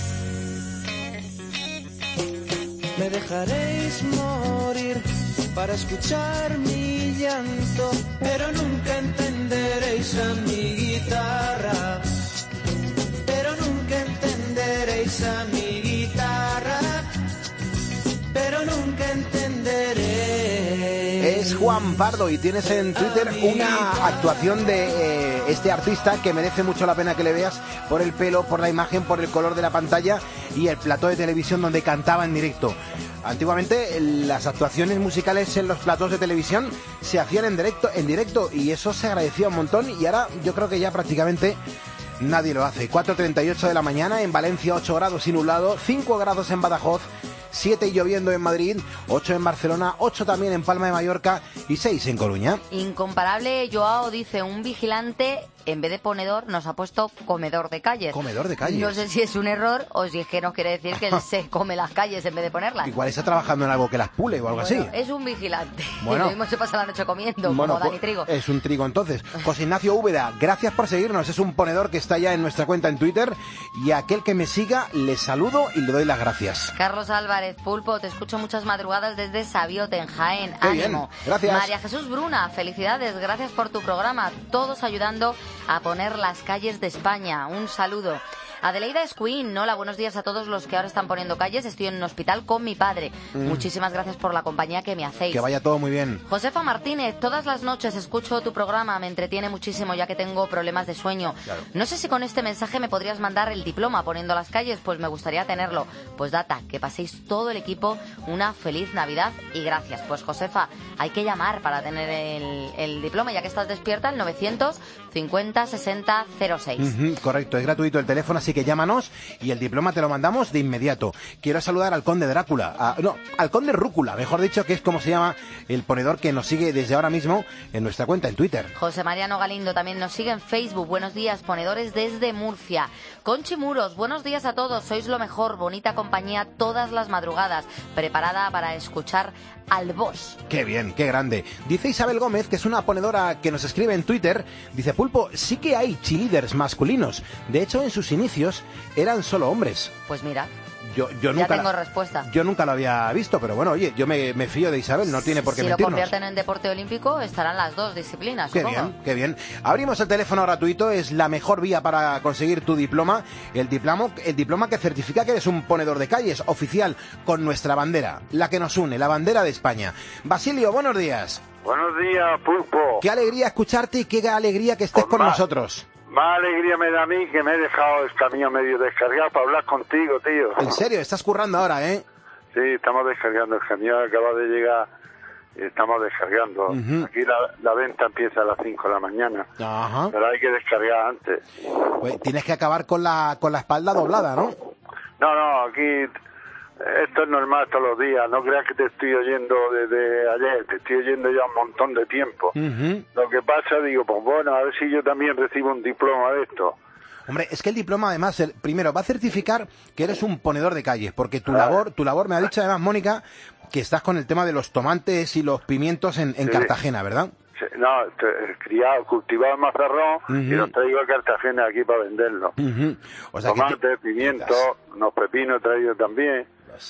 Me dejaréis morir para escuchar mi llanto, pero nunca entenderéis a mi guitarra. Pero nunca entenderéis a mi guitarra. Pero nunca entenderéis. Es Juan Pardo y tienes en Twitter una actuación de eh, este artista que merece mucho la pena que le veas por el pelo, por la imagen, por el color de la pantalla y el plató de televisión donde cantaba en directo. Antiguamente las actuaciones musicales en los platós de televisión se hacían en directo, en directo y eso se agradecía un montón y ahora yo creo que ya prácticamente nadie lo hace. cuatro treinta y ocho de la mañana, en Valencia ocho grados y nublado, cinco grados en Badajoz, siete y lloviendo en Madrid, ocho en Barcelona, ocho también en Palma de Mallorca y seis en Coruña. Incomparable, Joao dice, un vigilante en vez de ponedor nos ha puesto comedor de calles. Comedor de calles. No sé si es un error o si es que nos quiere decir que él se come las calles en vez de ponerlas. Igual está trabajando en algo que las pule o algo bueno, así. Es un vigilante. Bueno. Y lo mismo se pasa la noche comiendo, Bueno, como Dani Trigo. Es un trigo entonces. José Ignacio Úbeda, gracias por seguirnos. Es un ponedor que está ya en nuestra cuenta en Twitter. Y a aquel que me siga, le saludo y le doy las gracias. Carlos Álvarez, Pulpo, te escucho muchas madrugadas desde Sabiote, en Jaén. Qué Ánimo. Bien. Gracias. María Jesús Bruna, felicidades, gracias por tu programa. Todos ayudando a poner las calles de España. Un saludo. Adelaida Escuín, hola, buenos días a todos los que ahora están poniendo calles. Estoy en un hospital con mi padre. Mm. Muchísimas gracias por la compañía que me hacéis. Que vaya todo muy bien. Josefa Martínez, todas las noches escucho tu programa, me entretiene muchísimo ya que tengo problemas de sueño. Claro. No sé si con este mensaje me podrías mandar el diploma poniendo las calles, pues me gustaría tenerlo. Pues data, que paséis todo el equipo una feliz Navidad y gracias. Pues Josefa, hay que llamar para tener el, el diploma, ya que estás despierta, el novecientos cincuenta sesenta cero seis. Uh-huh, correcto, es gratuito el teléfono, así que llámanos y el diploma te lo mandamos de inmediato. Quiero saludar al conde Drácula, a, no, al conde Rúcula, mejor dicho, que es como se llama el ponedor que nos sigue desde ahora mismo en nuestra cuenta en Twitter. José Mariano Galindo también nos sigue en Facebook. Buenos días, ponedores desde Murcia. Conchi Muros, buenos días a todos, sois lo mejor, bonita compañía todas las madrugadas, preparada para escuchar al boss. Qué bien, qué grande. Dice Isabel Gómez, que es una ponedora que nos escribe en Twitter, dice, Pulpo, sí que hay cheerleaders masculinos. De hecho, en sus inicios eran solo hombres. Pues mira. Yo, yo ya nunca tengo la, respuesta. Yo nunca lo había visto, pero bueno, oye, yo me, me fío de Isabel, no tiene por qué si mentirnos. Si lo convierten en deporte olímpico, estarán las dos disciplinas, Qué supongo. bien, qué bien. Abrimos el teléfono gratuito, es la mejor vía para conseguir tu diploma. El diploma, el diploma que certifica que eres un ponedor de calles, oficial, con nuestra bandera, la que nos une, la bandera de España. Basilio, buenos días. Buenos días, Pulpo. Qué alegría escucharte y qué alegría que estés pues con más, nosotros. Más alegría me da a mí que me he dejado el camión medio descargado para hablar contigo, tío. En serio, estás currando ahora, ¿eh? Sí, estamos descargando. El camión acaba de llegar y estamos descargando. Uh-huh. Aquí la, la venta empieza a las cinco de la mañana. Ajá. Pero hay que descargar antes. Pues tienes que acabar con la, con la espalda doblada, ¿no? No, no, aquí... Esto es normal todos los días, no creas que te estoy oyendo desde ayer, te estoy oyendo ya un montón de tiempo. Uh-huh. Lo que pasa, digo, pues bueno, a ver si yo también recibo un diploma de esto. Hombre, es que el diploma además, el, primero, va a certificar que eres un ponedor de calles, porque tu labor, tu labor me ha dicho además, Mónica, que estás con el tema de los tomates y los pimientos en, en sí. Cartagena, ¿verdad? Sí, no, criado, cultivado en Mazarrón uh-huh. y los traigo a Cartagena aquí para venderlos. Uh-huh. O sea, tomates, te... pimientos, unos pepinos he traído también.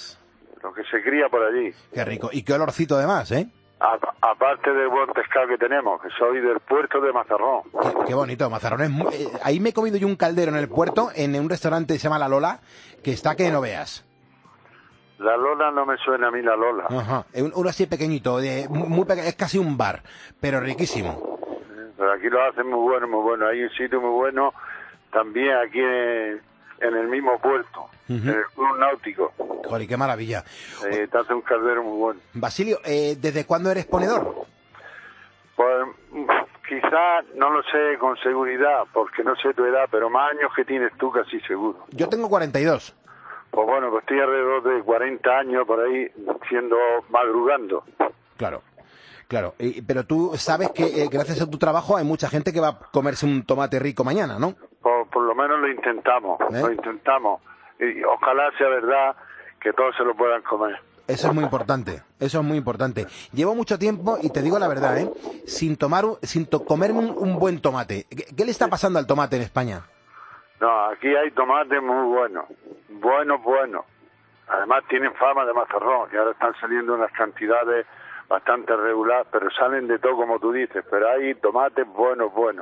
Lo que se cría por allí. Qué rico. Y qué olorcito además, ¿eh? A, aparte del buen pescado que tenemos, que soy del puerto de Mazarrón. Qué, qué bonito, Mazarrón es muy... eh, ahí me he comido yo un caldero en el puerto, en un restaurante que se llama La Lola, que está que no veas. La Lola no me suena a mí, la Lola. Ajá. Uno así pequeñito, de, muy peque... es casi un bar, pero riquísimo. Pero aquí lo hacen muy bueno, muy bueno. Hay un sitio muy bueno también aquí en, en el mismo puerto. Uh-huh. En el club náutico. Joder, qué maravilla. Eh, te hace un caldero muy bueno. Basilio, eh, ¿desde cuándo eres ponedor? Pues quizás no lo sé con seguridad, porque no sé tu edad, pero más años que tienes tú casi seguro. Yo tengo cuarenta y dos. Pues bueno, pues estoy alrededor de cuarenta años por ahí, siendo madrugando. Claro. Claro, eh, pero tú sabes que eh, gracias a tu trabajo hay mucha gente que va a comerse un tomate rico mañana, ¿no? Por, por lo menos lo intentamos, ¿Eh? lo intentamos. Y ojalá sea verdad que todos se lo puedan comer. Eso es muy importante, eso es muy importante. Llevo mucho tiempo, y te digo la verdad, ¿eh? sin tomar, sin to comerme un, un buen tomate. ¿Qué, ¿Qué le está pasando al tomate en España? No, aquí hay tomates muy buenos, buenos, buenos. Además tienen fama de Mazarrón, y ahora están saliendo unas cantidades bastante regulares, pero salen de todo como tú dices, pero hay tomates buenos, buenos.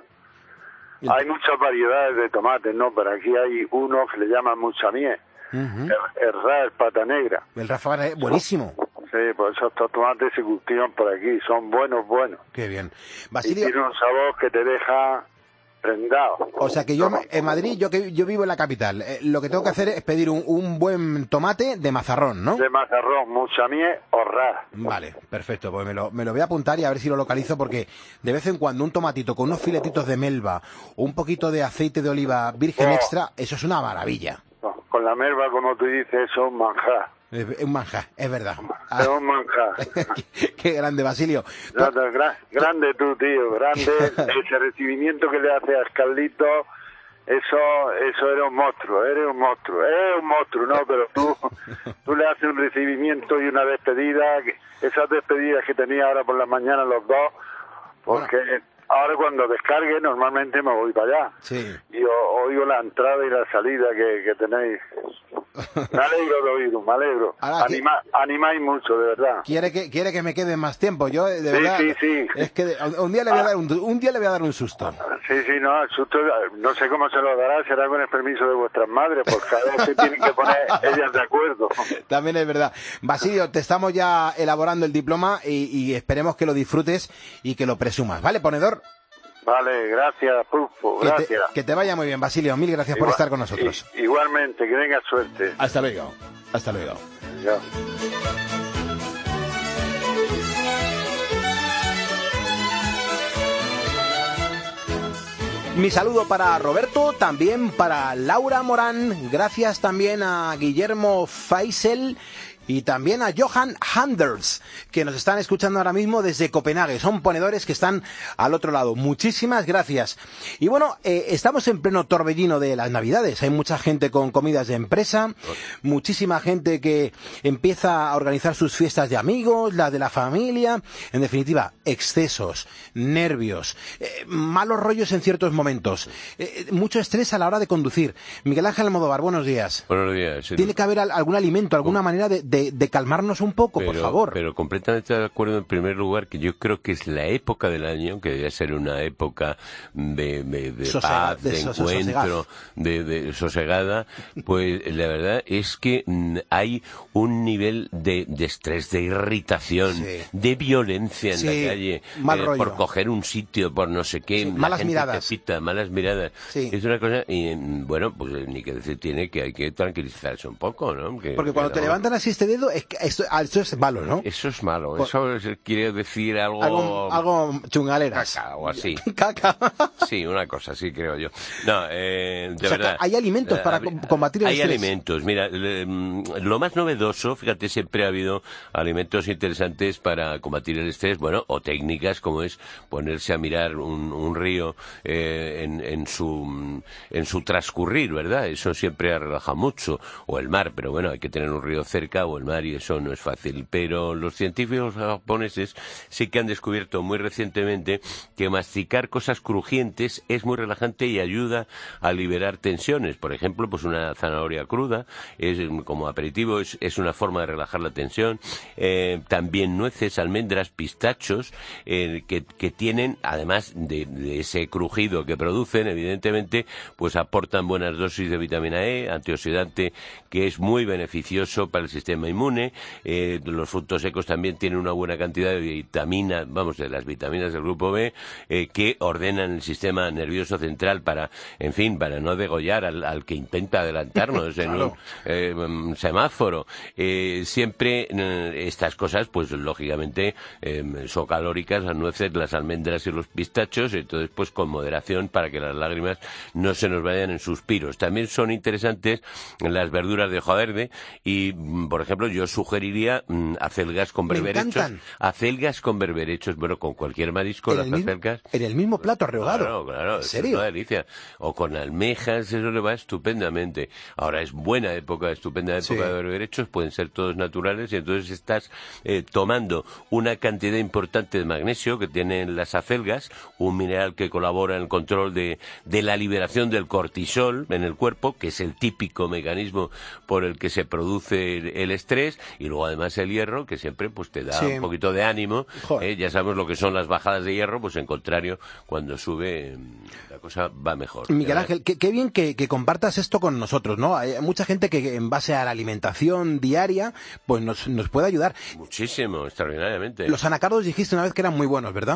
Hay muchas variedades de tomates, ¿no? Pero aquí hay uno que le llaman mucha miel. Uh-huh. el, el Ra, el pata negra. El Rafa es buenísimo. Sí, pues esos tomates se cultivan por aquí, son buenos, buenos. Qué bien. Basilio... Y tiene un sabor que te deja prendado. O sea que yo en Madrid, yo que yo vivo en la capital, eh, lo que tengo que hacer es pedir un, un buen tomate de mazarrón, ¿no? De mazarrón, mucha miel o ras. Vale, perfecto, pues me lo, me lo voy a apuntar y a ver si lo localizo, porque de vez en cuando un tomatito con unos filetitos de melva o un poquito de aceite de oliva virgen Oh. extra, eso es una maravilla. Con la melva, como tú dices, eso es un manjar. Es un manjar, es verdad. Es un manjar. qué, qué grande, Basilio. No, no, gra- grande tú, tío, grande. Ese recibimiento que le hace a Carlito, eso, eso era un monstruo, eres un monstruo. Eres un monstruo, no, pero tú, tú le haces un recibimiento y una despedida, que- esas despedidas que tenía ahora por la mañana los dos, porque ahora cuando descargue normalmente me voy para allá. Sí. Y o- oigo la entrada y la salida que, que tenéis. Me alegro de oíros, me alegro. Ahora, Anima, animáis mucho, de verdad. Quiere que quiere que me quede más tiempo. Yo de Sí, verdad sí, sí. es que de- un día le voy a dar un, un día le voy a dar un susto. Sí, sí, no, el susto, no sé cómo se lo dará, será con el permiso de vuestras madres, porque cada vez se tienen que poner ellas de acuerdo. También es verdad. Basilio, te estamos ya elaborando el diploma y, y esperemos que lo disfrutes y que lo presumas. ¿Vale, ponedor? Vale, gracias, Pulpo, Que te, gracias. que te vaya muy bien, Basilio. Mil gracias por Igual- estar con nosotros. i- Igualmente, que tengas suerte. Hasta luego. Hasta luego. Ya. Mi saludo para Roberto, también para Laura Morán, gracias también a Guillermo Faisel y también a Johan Handers, que nos están escuchando ahora mismo desde Copenhague. Son ponedores que están al otro lado. Muchísimas gracias. Y bueno, eh, estamos en pleno torbellino de las Navidades. Hay mucha gente con comidas de empresa, muchísima gente que empieza a organizar sus fiestas de amigos, las de la familia. En definitiva, excesos, nervios, eh, malos rollos en ciertos momentos, eh, mucho estrés a la hora de conducir. Miguel Ángel Almodóvar, buenos días. Buenos días. Sí. Tiene que haber al- algún alimento, alguna manera de, de, de calmarnos un poco, pero, por favor. Pero completamente de acuerdo, en primer lugar, que yo creo que es la época del año, que debe ser una época de, de, de Sosega- paz, de de, sos- encuentro, de, de sosegada, pues la verdad es que mm, hay un nivel de, de estrés, de irritación, Sí. de violencia en Sí, la calle, mal eh, rollo. por coger un sitio, por no sé qué, Sí, la malas gente miradas. te pita, malas miradas. Sí. Es una cosa, y mm, bueno, pues ni que decir tiene que hay que tranquilizarse un poco, ¿no? Que- Porque cuando que te no- levantan así este dedo, es que esto, ah, esto es malo, ¿no? Eso es malo, Pues- eso es- quiere decir algo... Algo, algo chungaleras. Caca o así. Caca. Sí, una cosa así creo yo. No, eh, de O sea, que verdad. hay alimentos para Eh, com- combatir el Hay estrés. alimentos. Mira, le- mm, lo más novedoso, fíjate, siempre ha habido alimentos interesantes para combatir el estrés, bueno, o técnicas como es ponerse a mirar un, un río eh, en, en su en su transcurrir, ¿verdad? Eso siempre relaja mucho. O el mar, pero bueno, hay que tener un río cerca o el mar y eso no es fácil. Pero los científicos japoneses sí que han descubierto muy recientemente que masticar cosas crujientes es muy relajante y ayuda a liberar tensiones. Por ejemplo, pues una zanahoria cruda es como aperitivo, es, es una forma de relajar la tensión. Eh, también nueces, almendras, pistachos, eh, que, que tienen, además de, de ese crujido que producen, evidentemente, pues aportan buenas dosis de vitamina E, antioxidante, que es muy beneficioso para el sistema inmune. Eh, los frutos secos también tienen una buena cantidad de vitamina, vamos, de las vitaminas del grupo B, eh, que ordenan el sistema nervioso central para, en fin, para no degollar al, al que intenta adelantarnos en Claro. un eh, mm, semáforo. Eh, siempre eh, estas cosas, pues lógicamente, eh, son calóricas, las nueces, las almendras y los pistachos, entonces pues con moderación para que las lágrimas no se nos vayan en suspiros. También son interesantes las verduras de hoja verde y, mm, por ejemplo, yo sugeriría mm, acelgas con Me berberechos. encantan. Acelgas con berberechos, bueno, con cualquier marisco, En las el mismo- acelgas. En el mismo plato arreglado. Claro, claro, ¿En eso serio? es una delicia. O con almejas, eso le va estupendamente. Ahora es buena época, estupenda época Sí. de berberechos, pueden ser todos naturales y entonces estás eh, tomando una cantidad importante de magnesio que tienen las acelgas, un mineral que colabora en el control de, de la liberación del cortisol en el cuerpo, que es el típico mecanismo por el que se produce el, el estrés, y luego además el hierro, que siempre pues te da Sí. un poquito de ánimo. Joder. Eh, ya sabemos lo que son las bajadas de hierro, pues en contrario, cuando sube mm, la cosa va mejor. Miguel ¿verdad? Ángel, qué, qué bien que, que compartas esto con nosotros, ¿no? Hay mucha gente que en base a la alimentación diaria, pues nos, nos puede ayudar. Muchísimo, extraordinariamente. Los anacardos dijiste una vez que eran muy buenos, ¿verdad?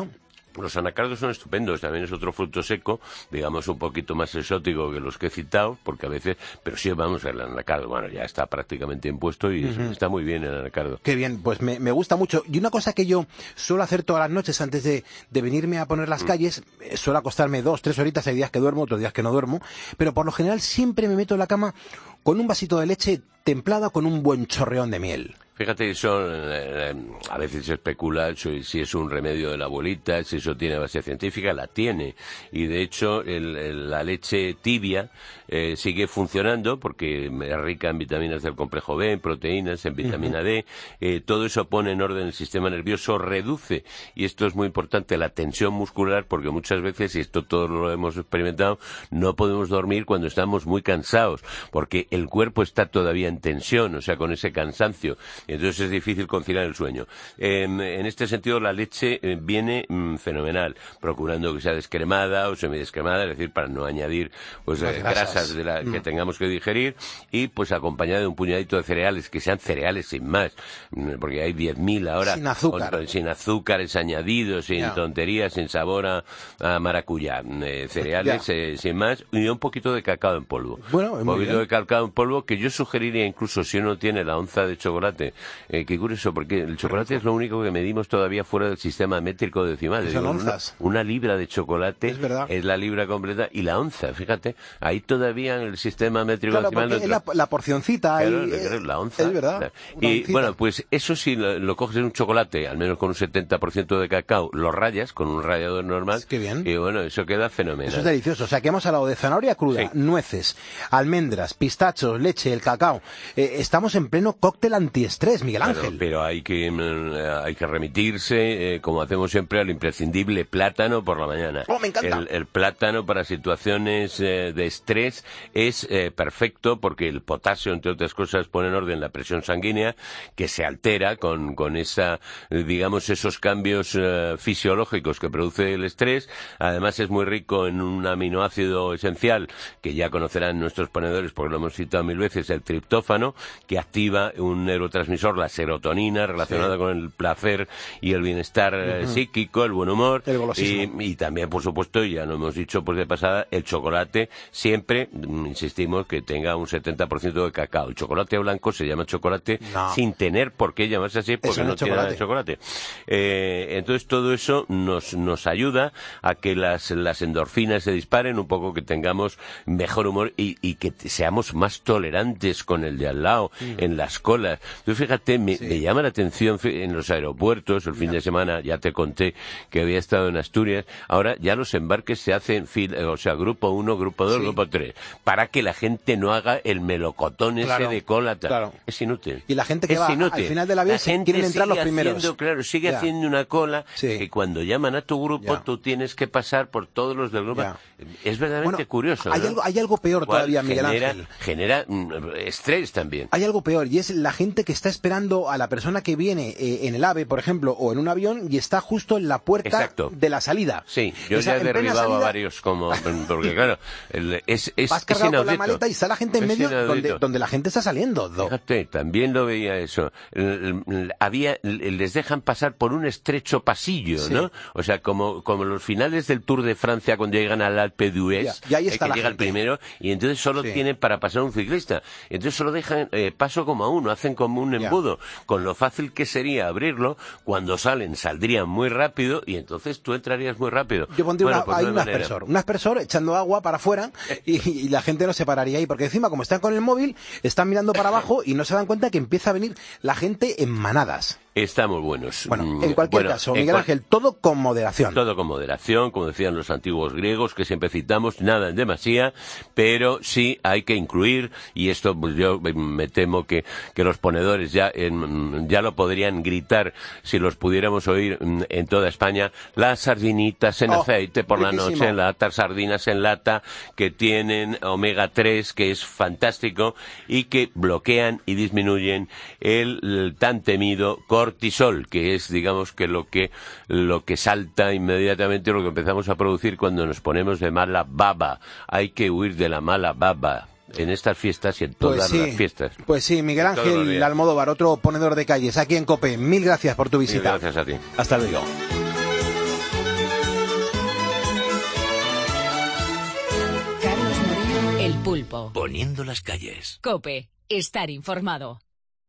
Los anacardos son estupendos, también es otro fruto seco, digamos un poquito más exótico que los que he citado, porque a veces, pero sí, vamos, el anacardo, bueno, ya está prácticamente impuesto y uh-huh. está muy bien el anacardo. Qué bien, pues me, me gusta mucho. Y una cosa que yo suelo hacer todas las noches antes de, de venirme a poner las mm. calles, eh, suelo acostarme dos, tres horitas, hay días que duermo, otros días que no duermo, pero por lo general siempre me meto en la cama con un vasito de leche templada con un buen chorreón de miel. Fíjate, eso eh, a veces se especula si es un remedio de la abuelita, si eso tiene base científica, la tiene. Y de hecho, el, el, la leche tibia eh, sigue funcionando porque es rica en vitaminas del complejo B, en proteínas, en vitamina uh-huh. D. Eh, todo eso pone en orden el sistema nervioso, reduce, y esto es muy importante, la tensión muscular, porque muchas veces, y esto todos lo hemos experimentado, no podemos dormir cuando estamos muy cansados, porque el cuerpo está todavía en tensión, o sea, con ese cansancio. Entonces es difícil conciliar el sueño. Eh, en este sentido, la leche eh, viene mm, fenomenal, procurando que sea descremada o semidescremada, es decir, para no añadir pues eh, grasas. grasas de la, mm. que tengamos que digerir, y pues acompañada de un puñadito de cereales, que sean cereales sin más, porque hay diez mil ahora. Sin azúcar. Con, sin azúcares añadidos, sin yeah. tonterías, sin sabor a, a maracuyá. Eh, cereales yeah. eh, sin más, y un poquito de cacao en polvo. Bueno, un poquito de cacao en polvo, que yo sugeriría, incluso si uno tiene la onza de chocolate. Eh, qué curioso, porque el chocolate es lo único que medimos todavía fuera del sistema métrico decimal. Son Digo, onzas. Una, una libra de chocolate es, verdad. es la libra completa, y la onza, fíjate, ahí todavía en el sistema métrico claro, decimal... Porque no es la, la porcioncita, claro, ahí, es, la onza. Es verdad. Y oncita. Bueno, pues eso sí, lo, lo coges en un chocolate, al menos con un setenta por ciento de cacao, lo rayas con un rallador normal. Qué bien. Y bueno, eso queda fenomenal. Eso es delicioso. O sea, que hemos hablado de zanahoria cruda, sí. nueces, almendras, pistachos, leche, el cacao. Eh, estamos en pleno cóctel antiestrés, Miguel Ángel. Claro, pero hay que, hay que remitirse, eh, como hacemos siempre, al imprescindible plátano por la mañana. ¡Oh, me encanta! El, el plátano para situaciones eh, de estrés es eh, perfecto, porque el potasio, entre otras cosas, pone en orden la presión sanguínea, que se altera con, con esa, digamos, esos cambios eh, fisiológicos que produce el estrés. Además es muy rico en un aminoácido esencial que ya conocerán nuestros ponedores, porque lo hemos citado mil veces, el triptófano, que activa un neurotransmisor, la serotonina, relacionada sí. con el placer y el bienestar uh-huh. psíquico, el buen humor, y, y también, por supuesto, ya lo hemos dicho pues de pasada, el chocolate siempre, insistimos, que tenga un setenta por ciento de cacao. El chocolate blanco se llama chocolate no. sin tener por qué llamarse así, porque no, no tiene nada de chocolate. Eh, entonces todo eso nos, nos ayuda a que las, las endorfinas se disparen un poco, que tengamos mejor humor y, y que seamos más tolerantes con el de al lado, mm. en las colas. Tú fíjate, me, sí. me llama la atención en los aeropuertos, el fin no. de semana ya te conté que había estado en Asturias, ahora ya los embarques se hacen, o sea, grupo uno, grupo dos, sí. grupo tres, para que la gente no haga el melocotón claro, ese de cola. Claro. Es inútil. Y la gente que es va inútil. al final del avión se quieren entrar los primeros. Haciendo, claro, sigue ya. haciendo una cola sí. que cuando llaman a tu grupo ya. tú tienes que pasar por todos los del grupo. Ya. Es verdaderamente bueno, curioso. Hay, ¿no? algo, hay algo peor todavía, Miguel genera, Ángel. Genera mm, estrés también. Hay algo peor, y es la gente que está esperando a la persona que viene eh, en el AVE, por ejemplo, o en un avión, y está justo en la puerta Exacto. de la salida. Sí, yo o sea, ya he derribado salida, a varios, como porque claro, el, es, es, vas cargado es con la maleta y está la gente en es medio donde, donde la gente está saliendo. Do. Fíjate, también lo veía eso. El, el, había, les dejan pasar por un estrecho pasillo, sí. ¿no? O sea, como, como los finales del Tour de Francia cuando llegan al Alpe d'Huez, ya, ya que llega gente. el primero, y entonces solo sí. tienen para pasar un ciclista. Entonces solo dejan eh, paso como a uno, hacen como un embudo, ya. con lo fácil que sería abrirlo. Cuando salen, saldrían muy rápido, y entonces tú entrarías muy rápido. Yo pondría bueno, una, pues hay no un aspersor, un aspersor echando agua para afuera, y, y la gente no se pararía ahí, porque encima, como están con el móvil, están mirando para abajo y no se dan cuenta que empieza a venir la gente en manadas. Estamos buenos. Bueno, en cualquier bueno, caso, Miguel Ángel, todo con moderación. Todo con moderación, como decían los antiguos griegos, que siempre citamos, nada en demasía, pero sí hay que incluir, y esto pues yo me temo que, que los ponedores ya, en, ya lo podrían gritar si los pudiéramos oír en toda España, las sardinitas en oh, aceite por riquísimo. La noche, en lata, sardinas en lata, que tienen omega tres, que es fantástico, y que bloquean y disminuyen el, el tan temido cortisol, que es, digamos, que lo que lo que salta inmediatamente, lo que empezamos a producir cuando nos ponemos de mala baba. Hay que huir de la mala baba en estas fiestas y en todas pues sí, las fiestas. Pues sí, Miguel Ángel Almodóvar, otro ponedor de calles aquí en COPE. Mil gracias por tu visita. Mil gracias a ti. Hasta luego. Pulpo. Poniendo las calles. COPE. Estar informado.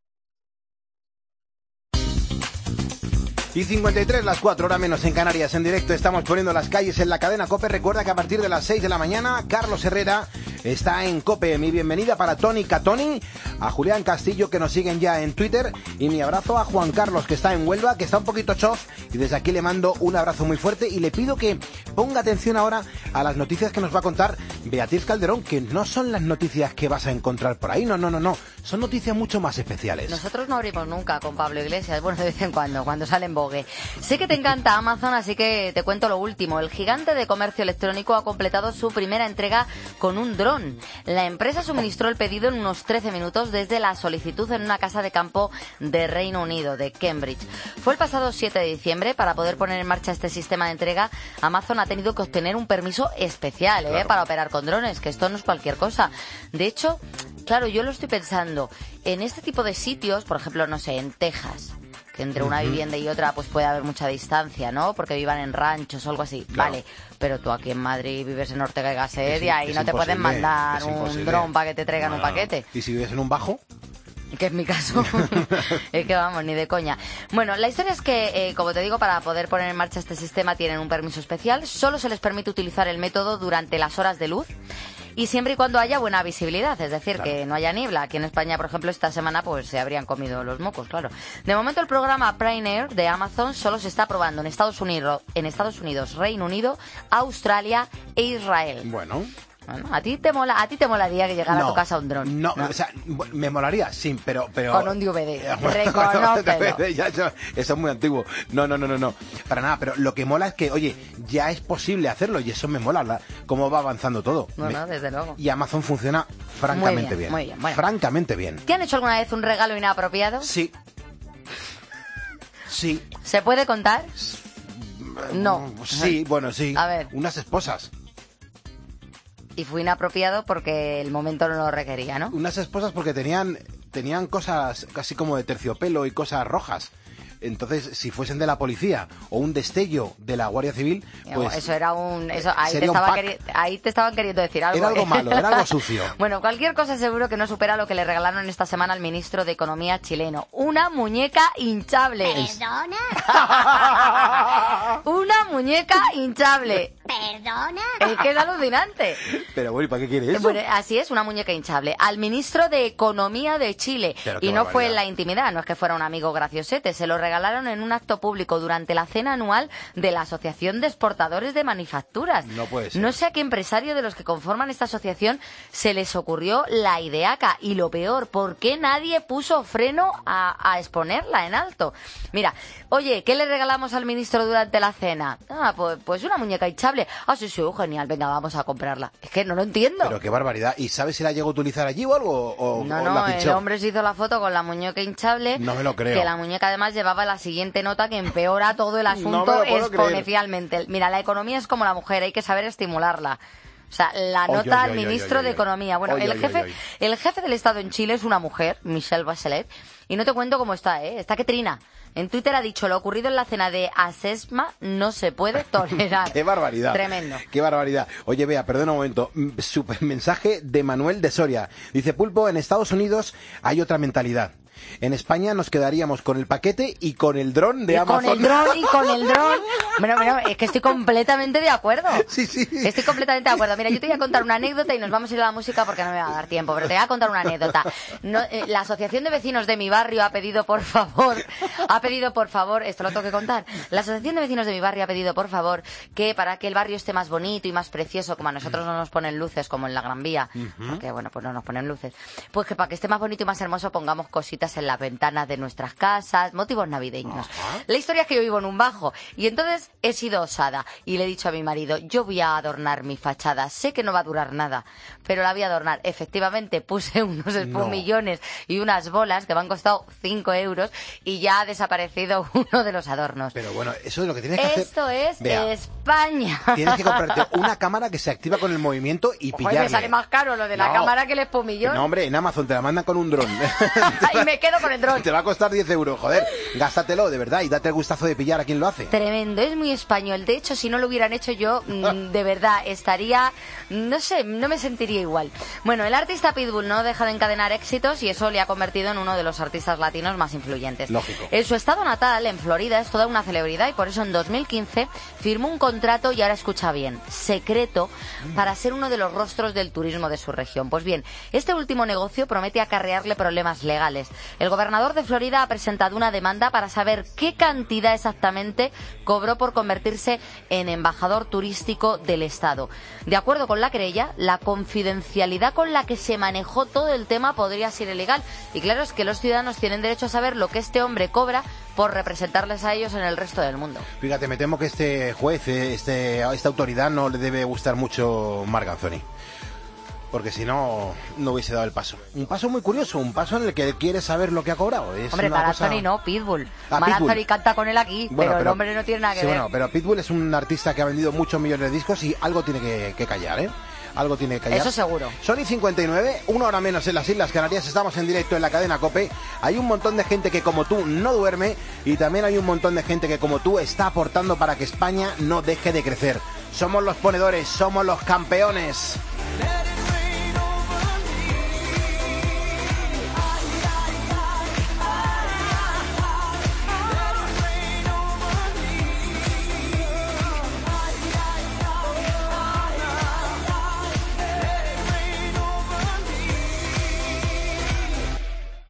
Y cincuenta y tres, las cuatro, hora menos en Canarias, en directo estamos poniendo las calles en la cadena COPE. Recuerda que a partir de las seis de la mañana, Carlos Herrera está en COPE. Mi bienvenida para Tony Catoni, a Julián Castillo, que nos siguen ya en Twitter, y mi abrazo a Juan Carlos, que está en Huelva, que está un poquito chof, y desde aquí le mando un abrazo muy fuerte, y le pido que ponga atención ahora a las noticias que nos va a contar Beatriz Calderón, que no son las noticias que vas a encontrar por ahí, no, no, no, no, son noticias mucho más especiales. Nosotros no abrimos nunca con Pablo Iglesias, bueno, de vez en cuando, cuando salen Vogue. Sé que te encanta Amazon, así que te cuento lo último. El gigante de comercio electrónico ha completado su primera entrega con un dron. La empresa suministró el pedido en unos trece minutos desde la solicitud en una casa de campo de Reino Unido, de Cambridge. Fue el pasado siete de diciembre. Para poder poner en marcha este sistema de entrega, Amazon ha tenido que obtener un permiso especial, claro, ¿eh? para operar con drones, que esto no es cualquier cosa. De hecho, claro, yo lo estoy pensando, en este tipo de sitios, por ejemplo, no sé, en Texas, que entre una vivienda y otra pues puede haber mucha distancia, ¿no? Porque vivan en ranchos o algo así. Claro. Vale, pero tú aquí en Madrid vives en Ortega y Gasset y ahí no te pueden mandar un dron para que te traigan no, un paquete. ¿Y si vives en un bajo? Que es mi caso. Es que vamos, ni de coña. Bueno, la historia es que, eh, como te digo, para poder poner en marcha este sistema tienen un permiso especial. Solo se les permite utilizar el método durante las horas de luz y siempre y cuando haya buena visibilidad, es decir, claro, que no haya niebla. Aquí en España, por ejemplo, esta semana pues se habrían comido los mocos, claro. De momento el programa Prime Air de Amazon solo se está probando en Estados Unidos, en Estados Unidos, Reino Unido, Australia e Israel. Bueno... Bueno, a ti te mola, a ti te molaría que llegara no, a tu casa un dron. No, no, o sea, me molaría, sí, pero, pero con un D V D. Reconócelo. Ya, eso, eso es muy antiguo. No, no, no, no, no. Para nada, pero lo que mola es que, oye, ya es posible hacerlo y eso me mola, la, cómo va avanzando todo. No, me, no, desde luego. Y Amazon funciona francamente muy bien. bien. Muy bien, bueno. Francamente bien. ¿Te han hecho alguna vez un regalo inapropiado? Sí. Sí. ¿Se puede contar? No. Sí, bueno, sí. A ver. Unas esposas. Y fue inapropiado porque el momento no lo requería, ¿no? Unas esposas porque tenían tenían cosas casi como de terciopelo y cosas rojas. Entonces, si fuesen de la policía o un destello de la Guardia Civil, pues... Eso era un... Eso, ahí, te estaba queri- ahí te estaban queriendo decir algo. Era algo malo, era algo sucio. Bueno, cualquier cosa seguro que no supera lo que le regalaron esta semana al ministro de Economía chileno. Una muñeca hinchable. ¿Perdona? Una muñeca hinchable. ¿Perdona? Es que es alucinante. Pero bueno, ¿y para qué quiere eso? Bueno, así es, una muñeca hinchable. Al ministro de Economía de Chile. Y no fue en la intimidad, no es que fuera un amigo graciosete, se lo regalaron en un acto público durante la cena anual de la Asociación de Exportadores de Manufacturas. No puede ser. No sé a qué empresario de los que conforman esta asociación se les ocurrió la ideaca. Y lo peor, ¿por qué nadie puso freno a, a exponerla en alto? Mira, oye, ¿qué le regalamos al ministro durante la cena? Ah, pues, pues una muñeca hinchable. Ah, sí, sí, genial, venga, vamos a comprarla. Es que no lo entiendo. Pero qué barbaridad. ¿Y sabes si la llegó a utilizar allí o algo? O, no, o no, la el hombre se hizo la foto con la muñeca hinchable. No me lo creo. Que la muñeca además llevaba la siguiente nota que empeora todo el asunto no exponencialmente. Creer. Mira, la economía es como la mujer, hay que saber estimularla. O sea, la oy, nota oy, al oy, ministro oy, oy, de Economía. Bueno, oy, el oy, jefe oy, oy. el jefe del Estado en Chile es una mujer, Michelle Bachelet, y no te cuento cómo está, ¿eh? Está que trina. En Twitter ha dicho, lo ocurrido en la cena de Asesma no se puede tolerar. ¡Qué barbaridad! Tremendo. ¡Qué barbaridad! Oye, vea, perdona un momento. Super mensaje de Manuel de Soria. Dice, Pulpo, en Estados Unidos hay otra mentalidad. En España nos quedaríamos con el paquete y con el dron de y Amazon. Con el dron y con el dron. Bueno, bueno, es que estoy completamente de acuerdo. Sí, sí. Estoy completamente de acuerdo. Mira, yo te voy a contar una anécdota y nos vamos a ir a la música porque no me va a dar tiempo, pero te voy a contar una anécdota. No, eh, la Asociación de Vecinos de mi barrio ha pedido por favor, ha pedido por favor, esto lo tengo que contar, la Asociación de Vecinos de mi barrio ha pedido por favor que para que el barrio esté más bonito y más precioso, como a nosotros no nos ponen luces como en la Gran Vía, uh-huh. porque bueno, pues no nos ponen luces, pues que para que esté más bonito y más hermoso pongamos cositas en las ventanas de nuestras casas, motivos navideños. Uh-huh. La historia es que yo vivo en un bajo y entonces he sido osada y le he dicho a mi marido, yo voy a adornar mi fachada, sé que no va a durar nada, pero la voy a adornar. Efectivamente puse unos espumillones no. y unas bolas que me han costado cinco euros y ya ha desaparecido uno de los adornos. Pero bueno, eso es lo que tienes que hacer. Esto es Vea, España. Tienes que comprarte una cámara que se activa con el movimiento y pillarle. Oye, me sale más caro lo de la no. cámara que el espumillón. No, hombre, en Amazon te la mandan con un dron. y, me quedo con el dron. Te va a costar diez euros, joder. Gástatelo, de verdad, y date el gustazo de pillar a quien lo hace. Tremendo, es muy español. De hecho, si no lo hubieran hecho yo, de verdad, estaría... No sé, no me sentiría igual. Bueno, el artista Pitbull no deja de encadenar éxitos y eso le ha convertido en uno de los artistas latinos más influyentes. Lógico. En su estado natal, en Florida, es toda una celebridad y por eso en dos mil quince firmó un contrato, y ahora escucha bien, secreto, para ser uno de los rostros del turismo de su región. Pues bien, este último negocio promete acarrearle problemas legales. El gobernador de Florida ha presentado una demanda para saber qué cantidad exactamente cobró por convertirse en embajador turístico del estado. De acuerdo con la querella, la confidencialidad con la que se manejó todo el tema podría ser ilegal. Y claro, es que los ciudadanos tienen derecho a saber lo que este hombre cobra por representarles a ellos en el resto del mundo. Fíjate, me temo que este juez, este, esta autoridad no le debe gustar mucho Marc Anthony. Porque si no, no hubiese dado el paso. Un paso muy curioso, un paso en el que él quiere saber lo que ha cobrado. Es hombre, una para cosa... Anthony no, Pitbull. Ah, Marc Pitbull. Anthony canta con él aquí, Bueno, pero, pero el hombre no tiene nada que sí, ver. Bueno, pero Pitbull es un artista que ha vendido muchos millones de discos y algo tiene que, que callar, ¿eh? Algo tiene que callar. Eso seguro. Son y cincuenta y nueve, una hora menos en las Islas Canarias. Estamos en directo en la cadena COPE. Hay un montón de gente que como tú no duerme y también hay un montón de gente que como tú está aportando para que España no deje de crecer. Somos los ponedores, somos los campeones.